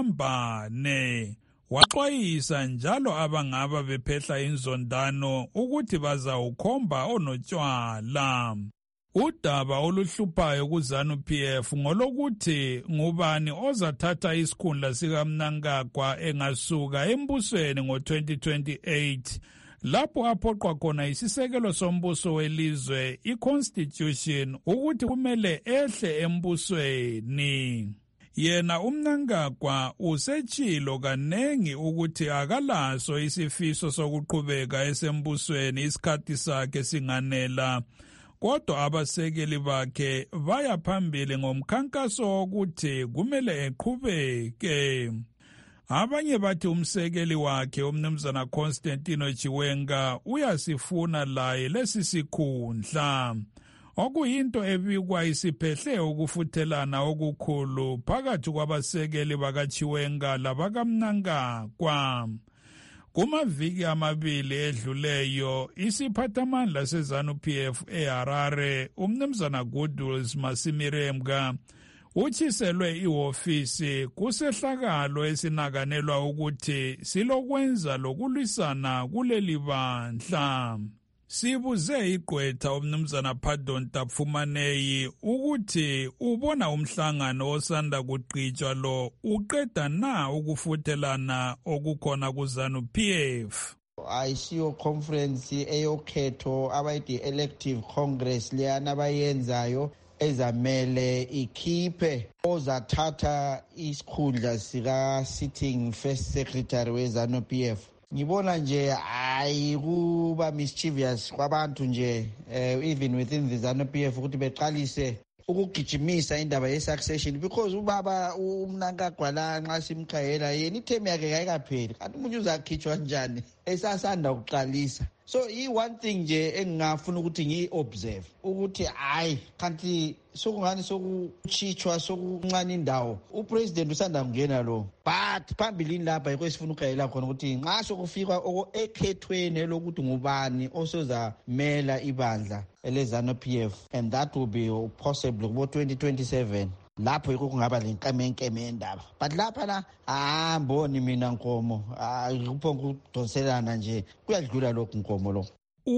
ebambane. Waxwayisa njalo abangaba bephehla inzondano ukuthi bazawukhomba onotshwala. Udaba oluhluphayo kuZANU-PF ngolokuthi ngubani ozathatha isikhundla sikaMnangagwa engasuka embusweni ngo-2028 lapho aphoqwa khona isisekelo sombuso welizwe i-Constitution ukuthi kumele ehle embusweni. Yena uMnangagwa usetshilo kanengi ukuthi akalaso isifiso sokuqhubeka esembusweni isikhathi sakhe singanela. Kodwa abasekeli bakhe baya phambili ngomkhankaso wokuthi kumele eqhubeke. Abanye bathi umsekeli wakhe umnumzana Constantino Chiwenga uyasifuna laye lesi sikhundla. Okuyinto ebikwa isiphehle ukufuthelana okukhulu phakathi kwabasekeli bakaChiwenga labakaMnangagwa. Kumaviki amabili edluleyo isiphathamandla seZANU-PF eHarare umnumzana Goodwill Masimiremga utshiselwe ihofisi kusehlakalo esinakanelwa ukuthi silokwenza lokulwisana kuleli bandla. Sibuze igqwetha umnumzana Pardon Tapfumaneyi ukuthi ubona umhlangano osanda kugqitshwa lo uqeda na ukufuthelana okukhona kuZANU-PF. Ayisiyo conference eyokhetho abayithi elective congress leyana bayenzayo ezamele ikhiphe ozathatha isikhundla sika sitting first secretary weZANU-PF. Ngibona nje ayikuba mischievous kwabantu nje even within the ZANU-PF ukuthi beqalise ukugijimisa indaba ye-succession because ubaba uMnangagwa la nxa simkhayela yena ithemu yakhe kayikapheli kanti umuntu uzakhitshwa njani esasanda ukuqalisa. So one thing nje engingafuna ukuthi ngiyi-observe ukuthi hayi kanti sokungani sokuchithwa sokuncane indawo upresident usanda kungena lo but phambilini lapha yikho esifuna ukukhayela khona ukuthi nxa sokufika ekhethweni lokuthi ngubani osozamela ibandla eleZANU-PF and that will be possible kubo 2027 lapho yikho kungaba lenkame yendaba but lapha la mboni mina Nkomo kuphonga ukudonselana nje kuyadlula lokhu Nkomo lo.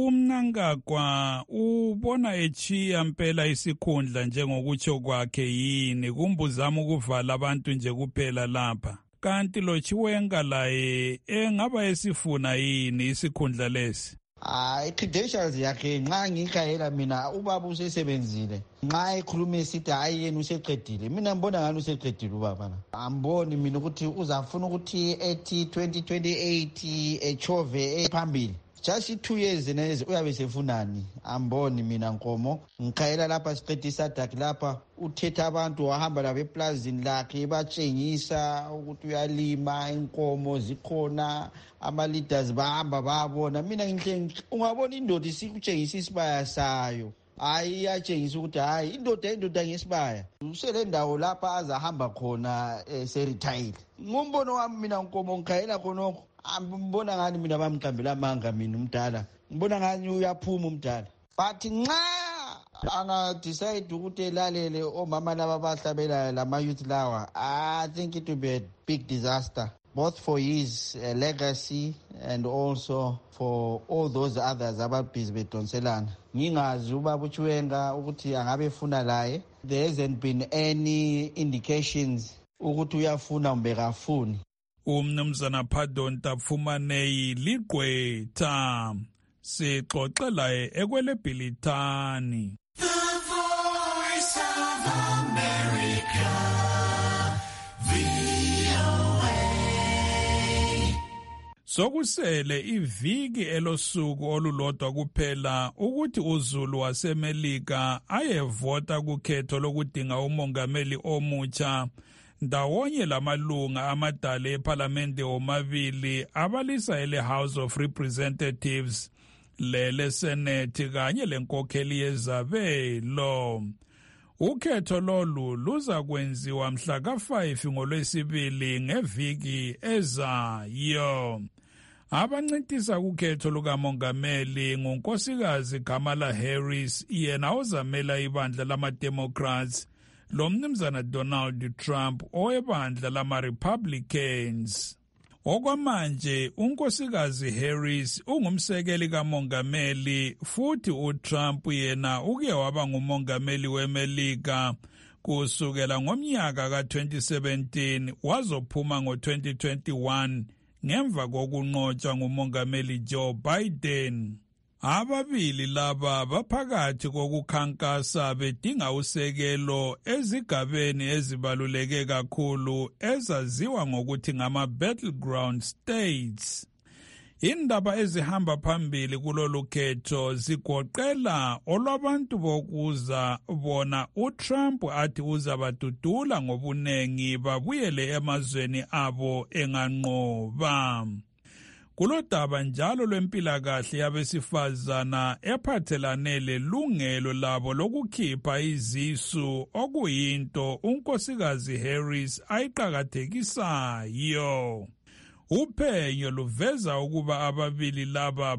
UMnangagwa ubona echiya mpela isikhundla njengokutsho kwakhe yini kumbuzama ukuvala abantu nje kuphela lapha kanti lo Chiwenga laye engaba esifuna yini isikhundla lesi? I-credentials yakhe nxa ngikhayela mina ubaba usesebenzile nxa ekhuluma esithi hayi yena useqedile mina ngibona ngani useqedile ubaba la amboni mina ukuthi uzafuna ukuthi ethi 2028 echove phambili just 2 years neze uyabe sefunani amboni mina Nkomo ngikhayela lapha siqedisa isadaki lapha uthetha abantu wahamba labo eplazini lakhe batshengisa ukuthi uyalima inkomo zikhona ama-leaders bahamba babona mina ngihle ungabona indoda isikutshengisa isibaya sayo hayi iyatshengisa ukuthi hayi indoda ngesibaya usele ndawo lapha azahamba khona seretire ngumbono wami mina Nkomo ngikhayela khonokho ngibona ngani mina bamqambela amanga mina umdala ngibona ngani uyaphuma umdala but nxa anga-decide ukuthi elalele omama laba bahlabela lama-youth lawa I think it will be a big disaster both for his legacy and also for all those others ababhizi bedonselana ngingazi ubaba uChiwenga ukuthi angabe efuna laye there hasn't been any indications ukuthi uyafuna kumbe kafuni Umnumzana Pardon Tafumaneyi ligqwetha sixoxe laye ekwele Bhilithani. The Voice of America, VOA. Sokusele iviki elosuku olulodwa kuphela ukuthi uZulu waseMelika ayevota kukhetho lokudinga umongameli omutsha ndawonye lamalunga amadala eParliamente omabili abalisa ele-House of Representatives lele-Senate kanye lenkokheli yezabelo. Ukhetho lolu luza kwenziwa mhla ka-5 ngoLwesibili ngeviki ezayo. Abancintisa kukhetho lukamongameli ngunkosikazi Kamala Harris yena ozamela ibandla lama-Democrats lo mnumzana Donald Trump owebandla lama-Republicans. Okwamanje unkosikazi Harris ungumsekeli kamongameli futhi uTrump yena uke waba ngumongameli weMelika kusukela ngomnyaka ka-2017 wazophuma ngo-2021 ngemva kokunqotshwa ngumongameli Joe Biden. Ababili laba baphakathi kokukhankasa bedinga usekelo ezigabeni ezibaluleke kakhulu ezaziwa ngokuthi ngama-battleground states. Indaba ezihamba phambili kulolu khetho zigoqela olwabantu bokuza bona uTrump athi uzabadudula ngobunengi babuyele emazweni abo enganqoba. Kulodaba njalo lwempilakahle yabesifazana ephathelane lelungelo labo lokukhipha izisu okuyinto unkosikazi Harris ayiqakathekisayo. Uphenyo luveza ukuba ababili laba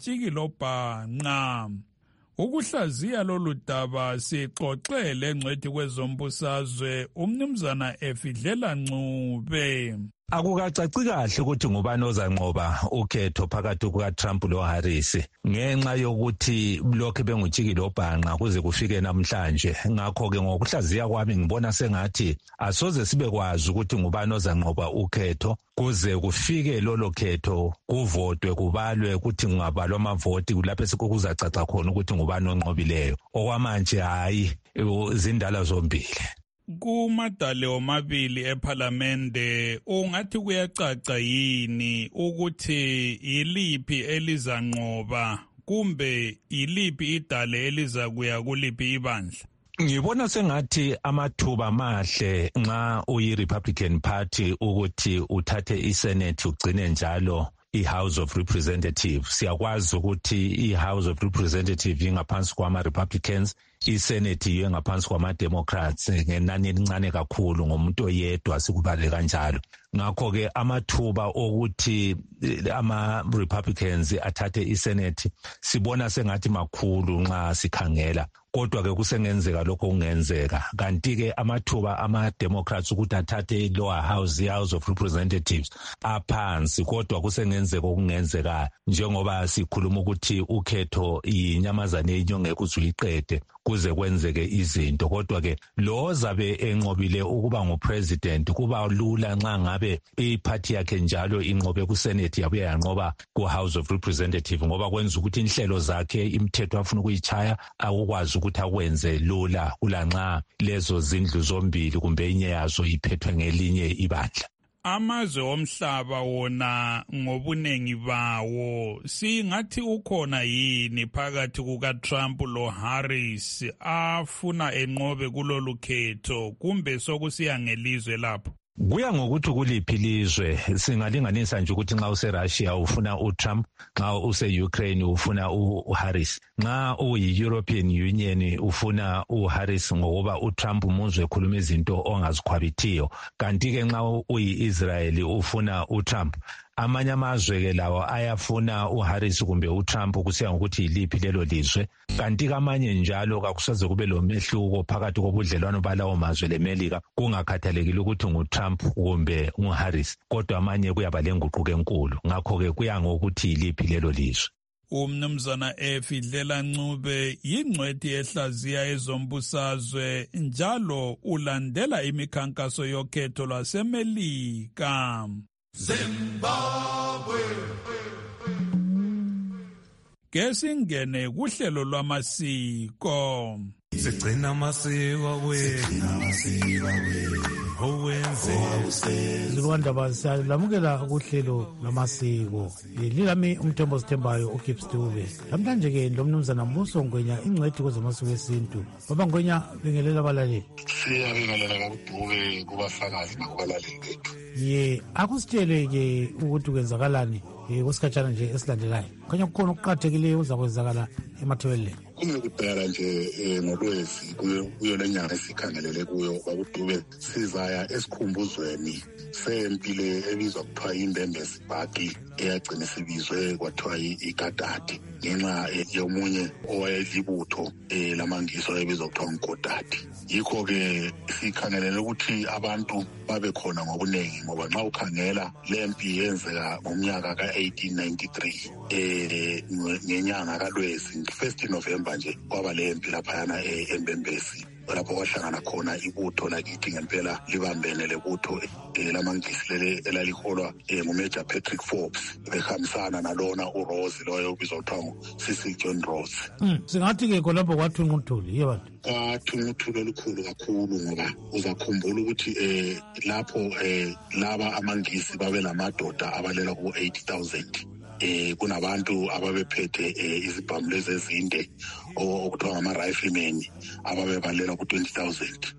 bangutshikilobhanqa. Ukuhlaziya lolu daba sixoxe lengcwethi kwezombusazwe umnumzana Efidlela Ncube. Akukacaci kahle ukuthi ngubani ozanqoba ukhetho phakathi kukaTrump loHarris ngenxa yokuthi lokho bengutshikilobhanqa kuze kufike namhlanje. Ngakho-ke ngokuhlaziya kwami ngibona sengathi asoze sibe kwazi ukuthi ngubani ozanqoba ukhetho kuze kufike lolo khetho kuvotwe kubalwe ukuthi kungabalwa amavoti lapho sekuzacaca khona ukuthi ngubani onqobileyo. Okwamanje hayi izindala zombili. Kumadale omabili eParliamente ungathi kuyacaca yini ukuthi iliphi elizanqoba kumbe iliphi idale elizakuya kuliphi ibandla? Ngibona sengathi amathuba mahle nxa uyi-Republican Party ukuthi uthathe iSenate ugcine njalo i-House of Representatives. Siyakwazi ukuthi i-House of Representatives ingaphansi kwama-Republicans, i-Senate yiyo ngaphansi kwama-Democrats ngenani elincane kakhulu ngomuntu oyedwa sikubale kanjalo. Ngakho-ke amathuba okuthi ama-Republicans athathe i-Senate sibona sengathi makhulu nxa sikhangela. Kodwa-ke kusengenzeka lokho kungenzeka. Kanti-ke amathuba ama-Democrats ukuthi athathe i-lower house, i-House of Representatives aphansi. Kodwa kusengenzeka okungenzeka njengoba sikhuluma ukuthi ukhetho inyamazane enyongeke uze uyiqede kuze kwenzeke izinto. Kodwa-ke lo zabe enqobile ukuba ngupresident kuba lula nxa ngabe iphathi yakhe njalo inqobe kuSenate yabuye yanqoba ku-House of Representatives ngoba kwenza ukuthi inhlelo zakhe imithetho afuna ukuyitshaya akukwazi ukuthi akwenze lula kulanxa lezo zindlu zombili kumbe inye yazo iphethwe ngelinye ibandla. amazwe omhlaba wona ngobunengi bawo singathi ukhona yini phakathi kuka-Trump lo-Harris afuna enqobe kulolu khetho kumbe sokusiya ngelizwe lapho? Kuya ngokuthi kuliphi ilizwe. Singalinganisa nje ukuthi nxa use-Russia ufuna uTrump, nxa use-Ukraine ufuna uHarris, nxa uyi-European Union ufuna uHarris ngokuba uTrump muzwe ekhuluma izinto ongazikhwabithiyo, kanti-ke nxa uyi-Israel ufuna uTrump. Amanye amazwe-ke lawo ayafuna uHarris kumbe uTrump kusiya ngokuthi yiliphi lelo lizwe, kanti-ke amanye njalo kakusoze kube lomehluko phakathi kobudlelwano balawo mazwe leMelika, kungakhathalekile ukuthi nguTrump kumbe nguHarris, kodwa amanye kuyaba lenguquko enkulu. Ngakho-ke kuya ngokuthi yiliphi lelo lizwe. Umnumzana Efidlela Ncube yingcwethi ehlaziya ezombusazwe njalo ulandela imikhankaso yokhetho lwaseMelika. Zimbabwe. Kesingene kuhlelo lwamasiko. Sigcina amasiko Zilwandaba siyalamukela kuhlelo lwamasiko. Lilami umthombo sithembayo uGibbs Dube. Namhlanje ke lomnumzana Mbuso Ngwenya ingcwethi kwezamasiko esintu. Baba Ngwenya bingelela abalaleli. Siyabingelela kaBdube kubasakazi nakubalaleli bethu. Akusitshele ke ukuthi kwenzakalani kwesikhatshana nje esilandelayo. Khanya kukhona okuqathekileyo uzakwenzakala emathebeleni. Kungekudala nje ngolwezi kuyo lenyanga esikhangelele kuyo kaBdube sizaya esikhumbuzweni sempile ebizwa kuthiwa iMbembezi Party eyagcina sibizwe kwathiwa iGadadi ngenxa yomunye owayelibutho lamangiso ebizwa kuthiwa nguGodadi. Yikho-ke sikhangelele ukuthi abantu babe khona ngobunengi ngoba nxa ukhangela lempi yenzeka ngomnyaka ka-1893 ngenyanga kaLwezi 1 November nje kwaba lempi laphayana eMbembezi lapho kwahlangana khona ibutho lakithi ngempela libambene lebutho lamangisi leli elaliholwa nguMajor Patrick Forbes behambisana nalona uRose loyo ubizwa kuthiwa Cecil John Rose. Singathi-ke khonapho kwathunqa uthuli yebantu. Kwathunqa uthuli olukhulu kakhulu ngoba uzakhumbula ukuthi lapho laba amangisi babe lamadoda abalela ku-80,000. Kunabantu ababephethe izibhamu lezi ezinde okuthiwa ngama-riflemen ababebalela ku-20,000.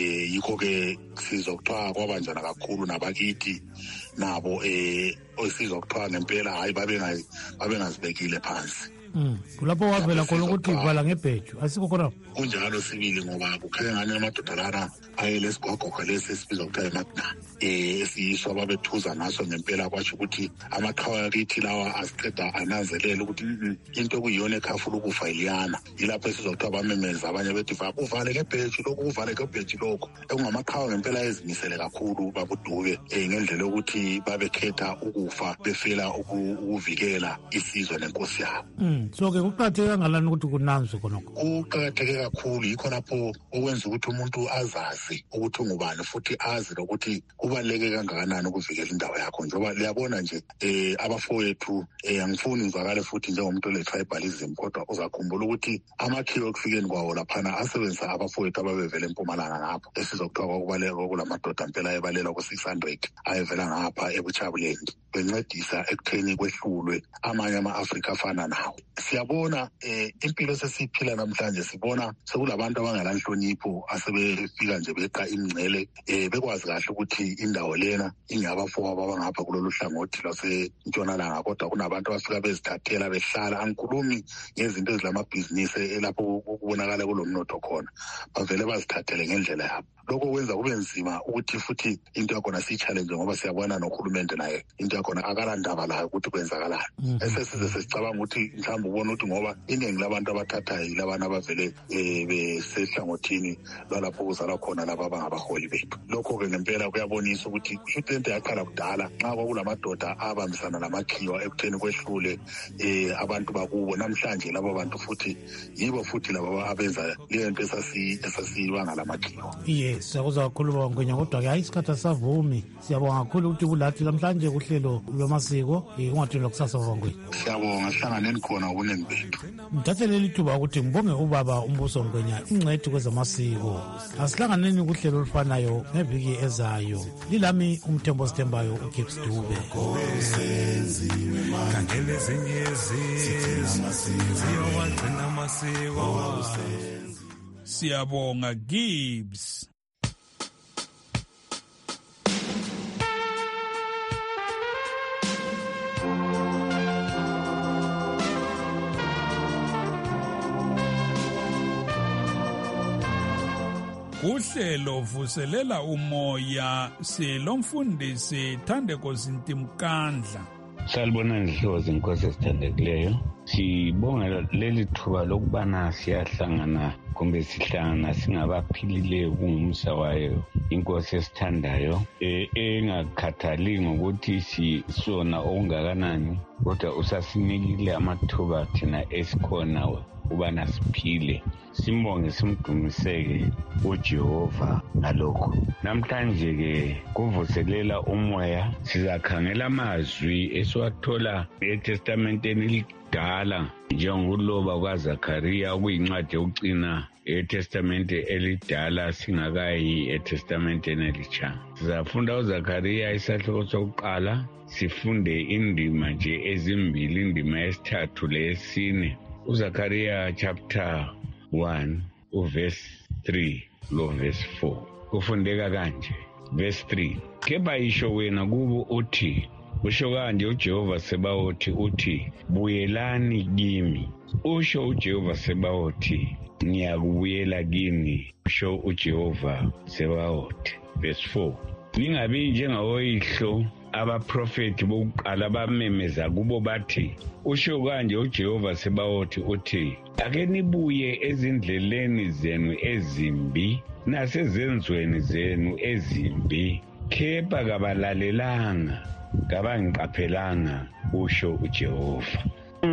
Yikho-ke sizwa kuthiwa kwabanjana kakhulu nabakithi nabo osizwa kuthiwa ngempela hayi babengazibekile phansi. Kulapho wavela khona ukuthi vala ngebheju asikho khona kunjalo sibili ngoba kukhanya ngani amadoda lana ayelesigwagwagwa lesi esibizwa kuthiwa iMagna esiyiswa babethuza ngaso ngempela kwatsho ukuthi amaqhawe akithi lawa asiqeda ananzelela ukuthi into okuyiyona ekhafula ukufa iliyana. Yilapho esizwa kuthiwa bamemeza abanye bethi uvale ngebheju lokhu uvale ngebheju lokhu ekungamaqhawe ngempela ezimisele kakhulu babuDube ngendlela yokuthi babekhetha ukufa befela ukuvikela isizwe nenkosi yabo. So-ke kuqakatheke kangalani ukuthi kunanzwe khonokho? Kuqakatheke kakhulu yikho lapho okwenza ukuthi umuntu azazi ukuthi ungubani futhi azi lokuthi kubaluleke kangakanani ukuvikela indawo yakho njengoba liyabona nje abafowethu angifuni ngizakale futhi njengomuntu ole-tribalism kodwa uzakhumbula ukuthi amakhiwo ekufikeni kwawo laphana asebenzisa abafowethu ababevela empumalanga ngapho esizwa kuthiwa kwakubaleka kulamadoda mpela ayebalela ku-600 ayevela ngapha eBuchabulendi bencedisa ekutheni kwehlulwe amanye ama-Afrika afana nawo. Siyabona impilo sesiphila namhlanje sibona sekulabantu abangalanhlonipho asebefika nje beqa imingcele bekwazi kahle ukuthi indawo lena ingabafowabo abangapha kulolu hlangothi lwasentshonalanga kodwa kunabantu abafika bezithathela behlala. Angikhulumi ngezinto ezilamabhizinisi elapho kubonakala kulomnotho khona bavele bazithathele ngendlela yabo. Lokho kwenza kube nzima ukuthi futhi into yakhona siyi-challenge ngoba siyabona nohulumende naye into yakhona akalandaba layo ukuthi kwenzakalani. Esesize sesicabanga ukuthi mhlawumbe ubona ukuthi ngoba iningi labantu abathathayo yilabana abavele besehlangothini lwalapho kuzalwa khona laba abangabaholi bethu. Lokho-ke ngempela kuyabonisa ukuthi kusho ukuthi lento yaqala kudala nxa kwakulamadoda abambisana namakhiwa ekutheni kwehlule abantu bakubo. Namhlanje labo bantu futhi yibo futhi laba abenza leyo nto esasiyibanga lamakhiwa. Siyakuzwa kakhulu baba Ngwenya, kodwa-ke hayi isikhathi asavumi. Siyabonga kakhulu ukuthi bulathi namhlanje kuhlelo lwamasiko. Ungathula kusasa baba Ngwenya. Siyabonga, hlanganeni khona kunembethu. Ngithathe leli thuba ukuthi ngibonge ubaba uMbuso Ngwenya, ingcwethi kwezamasiko. Asihlanganeni kuhlelo olufanayo ngeviki ezayo. Lilami uMthembo Sithembayo uGibbs Dube. Siyabonga Gibbs. Kuhlelo vuselela umoya silomfundisi Thandeko Zintimkandla. Salibonani Dlozi, inkosi esithandekileyo. Sibonga leli thuba lokubana siyahlangana kumbe sihlangana singabaphilileyo kungumsa wayo inkosi esithandayo engakhathali ngokuthi sisona okungakanani, kodwa usasinikile amathuba thina esikhona ubana siphile. Simbonge simdumiseke uJehova ngalokho. Namhlanje ke kuvuselela umoya sizakhangela amazwi esiwathola eTestamenteni elidala njengokuloba kwaZakhariya okuyincwadi yokucina eTestamente elidala singakayi eTestamenteni elitsha. Sizafunda uZakhariya isahloko sokuqala, sifunde indima nje ezimbili, indima yesithathu leyesine. uZakhariya chapter 1 uverse 3 lo verse 4 kufundeka kanje. Verse 3, kepha isho wena kubo uthi, usho kanje uJehova Sebawothi uthi, buyelani kimi. Usho uJehova Sebawothi, ngiyakubuyela kini, usho uJehova Sebawothi. Verse 4, ningabi njengawoyihlo abaprofeti bokuqala bamemeza kubo bathi, usho kanje uJehova Sebawothi uthi, ake nibuye ezindleleni zenu ezimbi nasezenzweni zenu ezimbi. Kepha kabalalelanga, kabangiqaphelanga, usho uJehova.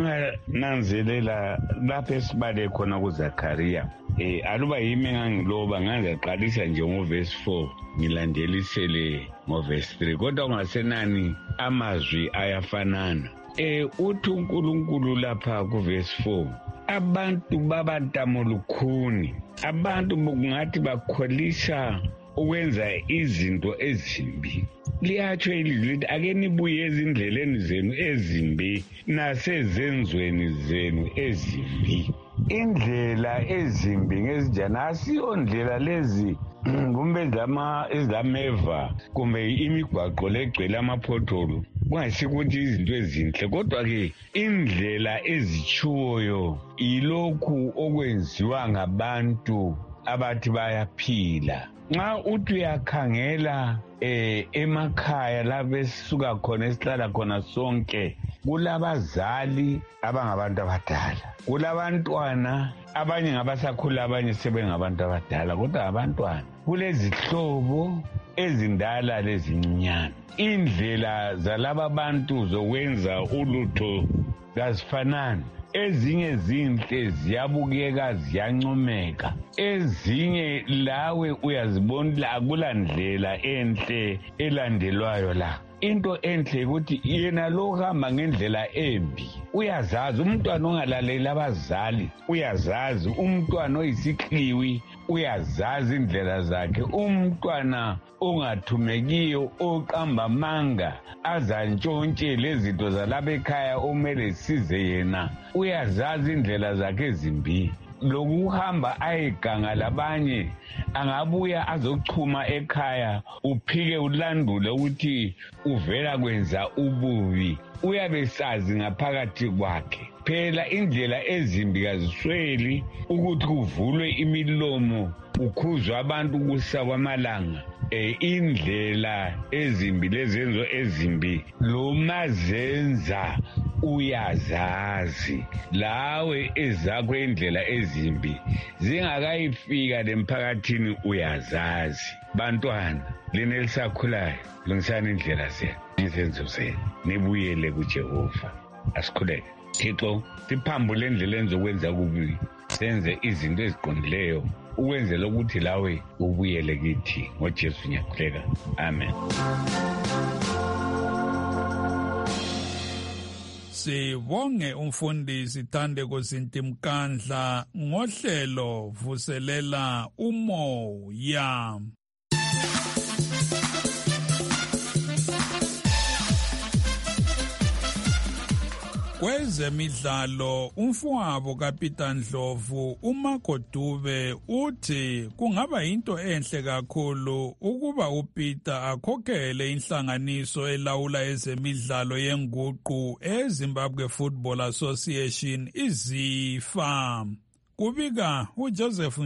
Nanzelela lapho esibale khona kuZakhariya, aluba yimi engangiloba ngangaqalisa nje ngoverse 4 ngilandelisele ngoverse 3, kodwa ungasenani amazwi ayafanana. Uthi uNkulunkulu lapha kuverse 4, abantu babantamo lukhuni, abantu kungathi bakholisa ukwenza izinto ezimbi. Liyatsho ilizwi lithi, ake nibuye ezindleleni zenu ezimbi nasezenzweni zenu ezimbi. Indlela ezimbi ngezinjani? Asiyo ndlela lezi kumbe ezameva kumbe imigwaqo legcwele amaphotholo kungasikuthi izinto ezinhle, kodwa-ke indlela ezitshiwoyo ilokhu okwenziwa ngabantu abathi bayaphila. Nxa uthi uyakhangela emakhaya lapho esisuka khona esihlala khona sonke, kulabazali abangabantu abadala, kulabantwana abanye ngabasakhula, abanye sebengabantu abadala, kodwa abantwana, kulezihlobo ezindala lezincinyane. Indlela zalaba bantu zokwenza ulutho kazifanani. Ezinye zinhle ziyabukeka, ziyancomeka, ezinye lawe uyazibona akula ndlela enhle elandelwayo la. Into enhle ukuthi yena lo hamba ngendlela embi uyazazi. Umntwana ongalaleli abazali uyazazi, umntwana oyisikliwi uyazazi indlela zakhe, umntwana ongathumekiyo oqamba amanga azantshontshe lezinto zalapha ekhaya omele size yena uyazazi indlela zakhe ezimbi. Lokuhamba ayeganga labanye, angabuya azochuma ekhaya, uphike ulandule ukuthi uvela kwenza ububi, uyabe sazi ngaphakathi kwakhe. Phela indlela ezimbi kazisweli ukuthi kuvulwe imilomo ukhuzwa abantu kusa kwamalanga. Indlela ezimbi lezenzo ezimbi lo mazenza uyazazi, lawe ezakho indlela ezimbi zingakayifika lemphakathini uyazazi. Bantwana lina elisakhulayo, lungisani indlela zenu nezenzo zenu, nibuyele kuJehova. Asikhuleke. Thixo, siphambule endleleni zokwenza kubi, senze izinto eziqondileyo ukwenzela ukuthi lawe ubuyele kithi. ngoJesu ngiyakhuleka, amen. Sibonge umfundisi Thandeko Zintimkandla ngohlelo Vuselela Umoya. Kwezemidlalo umfowabo kaPeter Ndlovu uMarco Dube uthi kungaba into enhle kakhulu ukuba uPeter akhokhele inhlanganiso elawula ezemidlalo yenguqu eZimbabwe Football Association iZIFA. Kubika uJoseph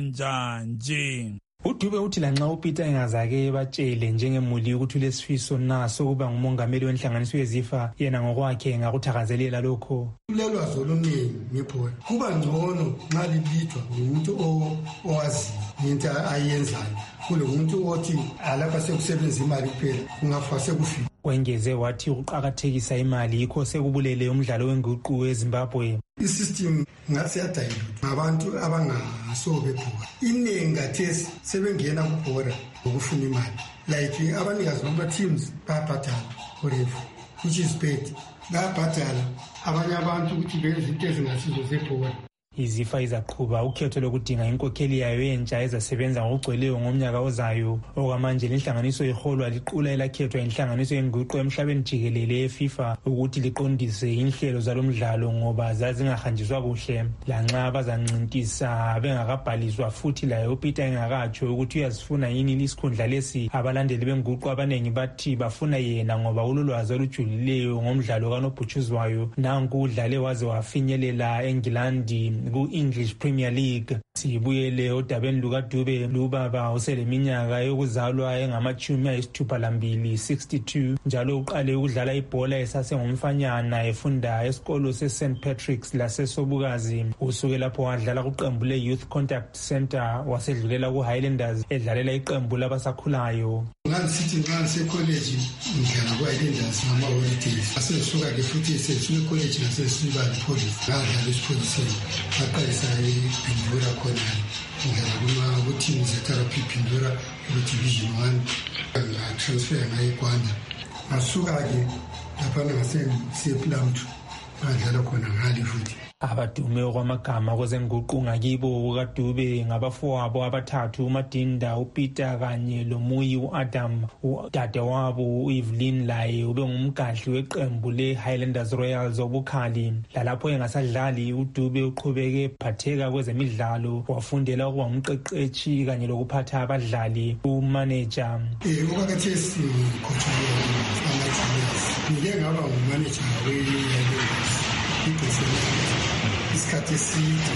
Njanji. uDube uthi lanxa uPeter engazake ebatshele njengemuli ukuthi ulesifiso naso kuba ngumongameli wenhlanganiso yeZIFA, yena ngokwakhe ngakuthakazelela lokho. Ulelwazi oluningi ngebhola kuba ngcono nxa libidwa ngumuntu owazi into ayenzayo kulo muntu othi alapha sekusebenza imali kuphela kungafa sekufika. Wengeze wathi ukuqakathekisa imali yikho sekubulele umdlalo wenguqu eZimbabwe. Isystem ngathi yadayilwa ngabantu abangasobe bhola. Iningi kathesi sebengena kubhola ngokufuna imali. Like abanikazi bama-teams bayabhadala forever, which is bad. Bayabhadala abanye abantu ukuthi benze into ezingasizo zebhola. iZIFA izaqhuba ukhetho lokudinga inkokheli yayo entsha ezasebenza ngokugcweleyo ngomnyaka ozayo. Okwamanje lenhlanganiso iholwa liqula elakhethwa inhlanganiso yenguqu emhlabeni jikelele yeFIFA ukuthi liqondise inhlelo zalomdlalo ngoba zazingahanjiswa kuhle. Lanxa abazancintisa bengakabhaliswa futhi laye uPeter engakatsho ukuthi uyazifuna yini lesikhundla lesi, abalandeli benguqu abanengi bathi bafuna yena ngoba ulolwazi olujulileyo ngomdlalo kanobhutshuzwayo. Nanku udlale waze wafinyelela eNgilandi ku-English Premier League. Sibuyele odabeni lukaDube. Lubaba useleminyaka yokuzalwa engama-62, 62, njalo uqale ukudlala ibhola esasengumfanyana efunda esikolo seSt Patrick's laseSobukazi. Usuke lapho wadlala kuqembu le-Youth Contact Center wasedlulela ku-Highlanders edlalela iqembu labasakhulayo. Ngasithi nxa sekholeji ngidlala ku-Highlanders ngama-holidays. Asesuka-ke futhi sesuka ekholeji nasesiba lipolice ngadlala esipoliseni. Ngaqalisa ePindura khonale ngidlala kuma-team zetherapy Pindura ku-Division 1 ngatransfer ngayikwanda. Ngasuka-ke laphana ngasePlamto ngadlala khona ngale futhi. Abadume okwamagama kwezenguqu ngakibo kukaDube ngabafowabo abathathu, uMadinda, uPeter kanye loMuyi uAdam. Udadewabo uEvelyn laye ube ngumgadli weqembu le-Highlanders Royals obukhali. Lalapho engasadlali uDube uqhubeke phatheka kwezemidlalo, wafundela ukuba umqeqetshi kanye lokuphatha abadlali, umanager. Okwakathesi ngike ngaba ngumanager we-Highlanders isikhathi eside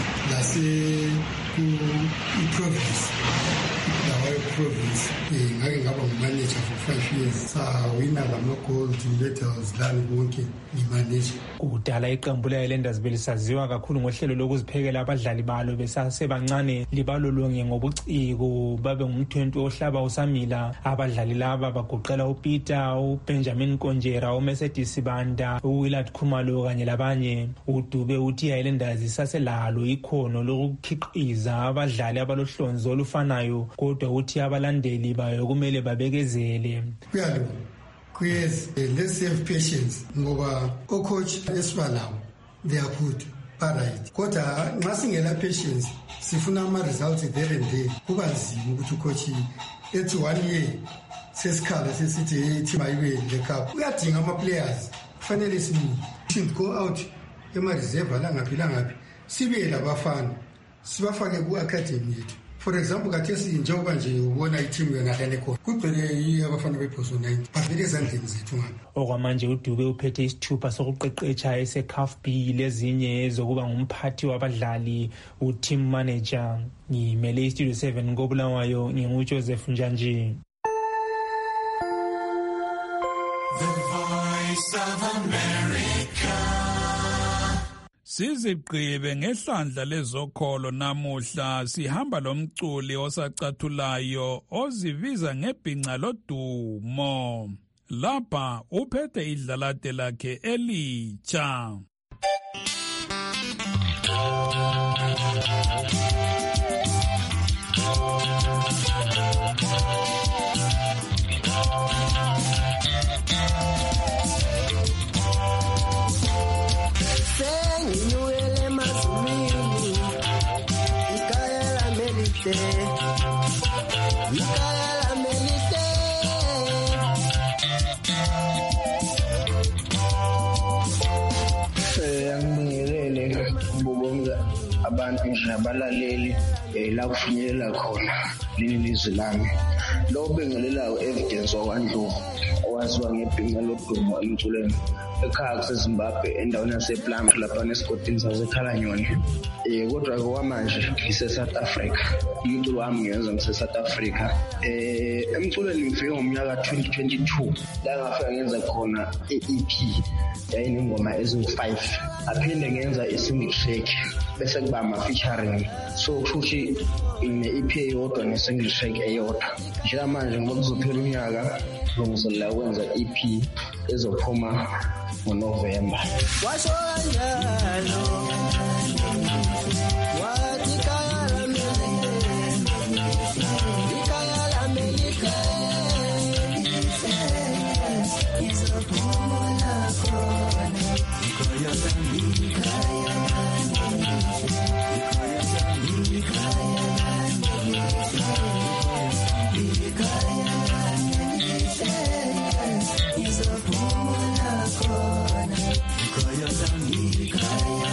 lase-province province. Ngake ngaba ngumanager for 5 years. Sawina lama-gold medals lani konke ngimanager. Kudala iqembu le-Highlanders belisaziwa kakhulu ngohlelo lokuziphekela abadlali balo besasebancane libalolonge ngobuciko babe ngumthwenti ohlaba usamila. Abadlali laba bagoqela uPeter, uBenjamin Konjera, uMercedes Banda, uWillard Khumalo kanye labanye. uDube uthi i-Highlanders isaselalo ikhono lokukhiqiza abadlali abalohlonzo olufanayo, kodwa uthi abalandeli bayo kumele babekezele. Yes, let's have patience ngoba coach esibalawo they are good, right. Kodwa nxa singela patience sifuna ama-results there and there kuba nzima ukuthi coach ethi 1 year sesikhala sesithi team ayiwe le cup. Uyadinga ama-players, kufanele should go out ema-reserve langaphi sibe labafana sibafake ku-academy yethu. For example, kathesi njengoba nje ubona i-team yona enekho kugcwele abafana bePhoso 90 bavele ezandleni zethu ngabe. Okwamanje uDube uphethe isithupha sokuqeqetsha ese-CAF B lezinye zokuba ngumphathi wabadlali, u-team manager. Ngimele iStudio 7 koBulawayo, nginguJoseph Njanji. The Voice of America. Sizigqibe ngehlandla lezokholo namuhla sihamba lomculi osacathulayo oziviza ngebhinca lodumo. Lapha uphethe idlalade lakhe elitsha. Senginyukele emazulwini, ikhaya lami elihle, ikhaya lami elihle. Angibingelele bonke abantu nje abalaleli la kufinyelela khona leli lizwe lami. Lo bengelelayo evidence wakwaNdlovu owaziwa ngebhinqa lodumo emculweni ekhaya kuseZimbabwe endaweni yasePlum lapha esigodini saseKhalanyoni. Kodwa kwamanje ngise-South Africa, umculo wami ngiyenza ngise-South Africa. Emculweni ngifike ngomnyaka 2022 la ngafika ngenza khona i-EP yayinengoma ezingu-5, aphinde ngenza i-single track bese kuba ama-featuring. So kushuthi ne-EP eyodwa ne-single track eyodwa. Njengamanje ngoba kuzophela unyaka ngilungiselela ukwenza i-EP ezophuma ngoNovember. Washo kanjalo wathi ikhaya lami ikhaya lami lihle, izophumula khona ikhaya lami ikhaya lami ikhaya lami ikhaya lami izophumula khona ikhaya lami ikhaya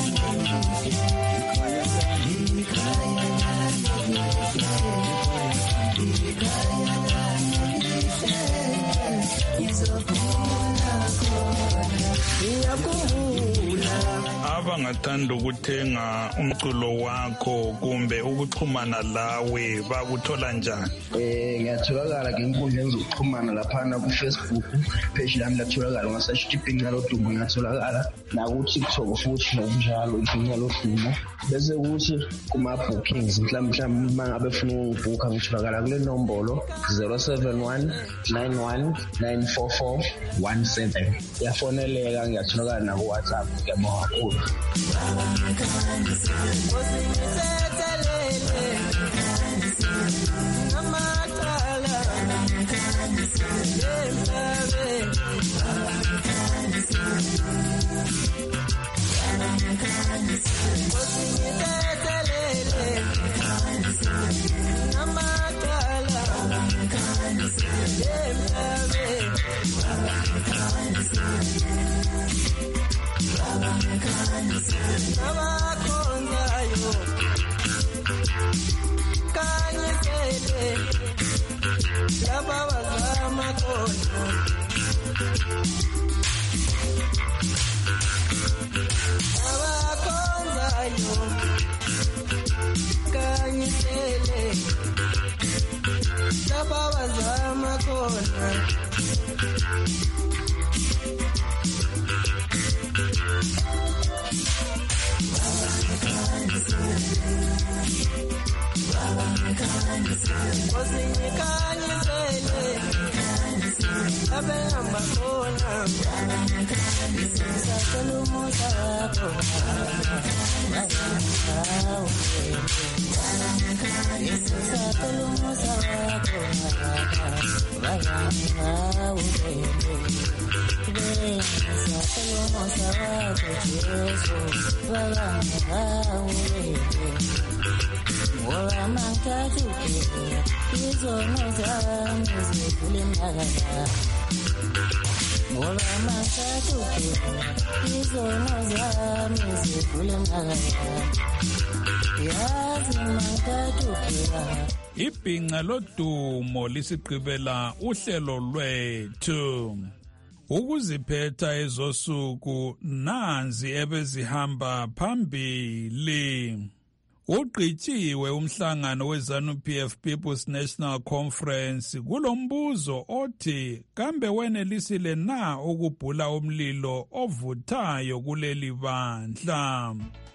abangathanda ukuthenga umculo wakho kumbe ukuxhumana lawe bakuthola njani? Ngiyatholakala ngenkundleni zokuxhumana laphana ku-Facebook page lami latholakala ungasearch ibhinqa lodumo, ngiyatholakala naku-TikTok futhi nokunjalo ibhinqa lodumo. Bese kuthi kuma-bookings mhlawumbe uma ngabe funa ukungibhukha ngitholakala kule nombolo 071 91 944 17. Yafoneleka, ngiyatholakala naku-WhatsApp. Ngiyabonga kakhulu. Ibhinqa lodumo lisigqibela uhlelo lwethu. Ukuziphetha ezosuku nanzi ebezihamba phambili. Ugqitshiwe umhlangano weZANU-PF People's National Conference kulombuzo othi kambe wenelisile na ukubhula umlilo ovuthayo kuleli bandla.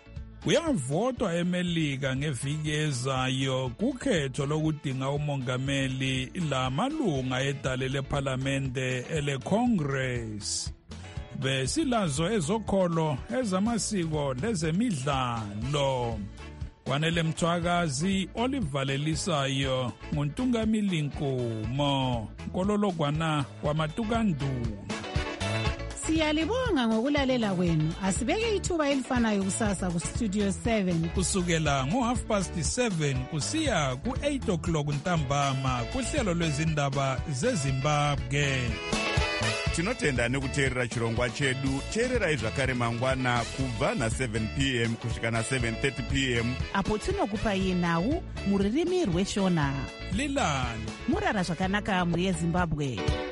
Kuyavotwa eMelika ngeviki ezayo kukhetho lokudinga umongameli lamalunga edale lephalamende eleCongress. Besilazo ezokholo, ezamasiko lezemidlalo. Kwanele Mthwakazi, olivalelisayo nguNtungamili Nkomo, Nkololokwana kwaMatukandu. Siyalibonga ngokulalela kwenu. Asibeke ithuba elifanayo kusasa ku Studio 7 kusukela ngo7:30 kusiya ku8:00 ntambama kuhlelo lwezindaba zeZimbabwe. Tinotenda nekuteerera chirongwa chedu. Teererai zvakare mangwana kubva na7 p.m. kusvika na7:30 p.m. apo tinokupai nhau muririmi rweshona. Lilani murara zvakanaka muri yeZimbabwe.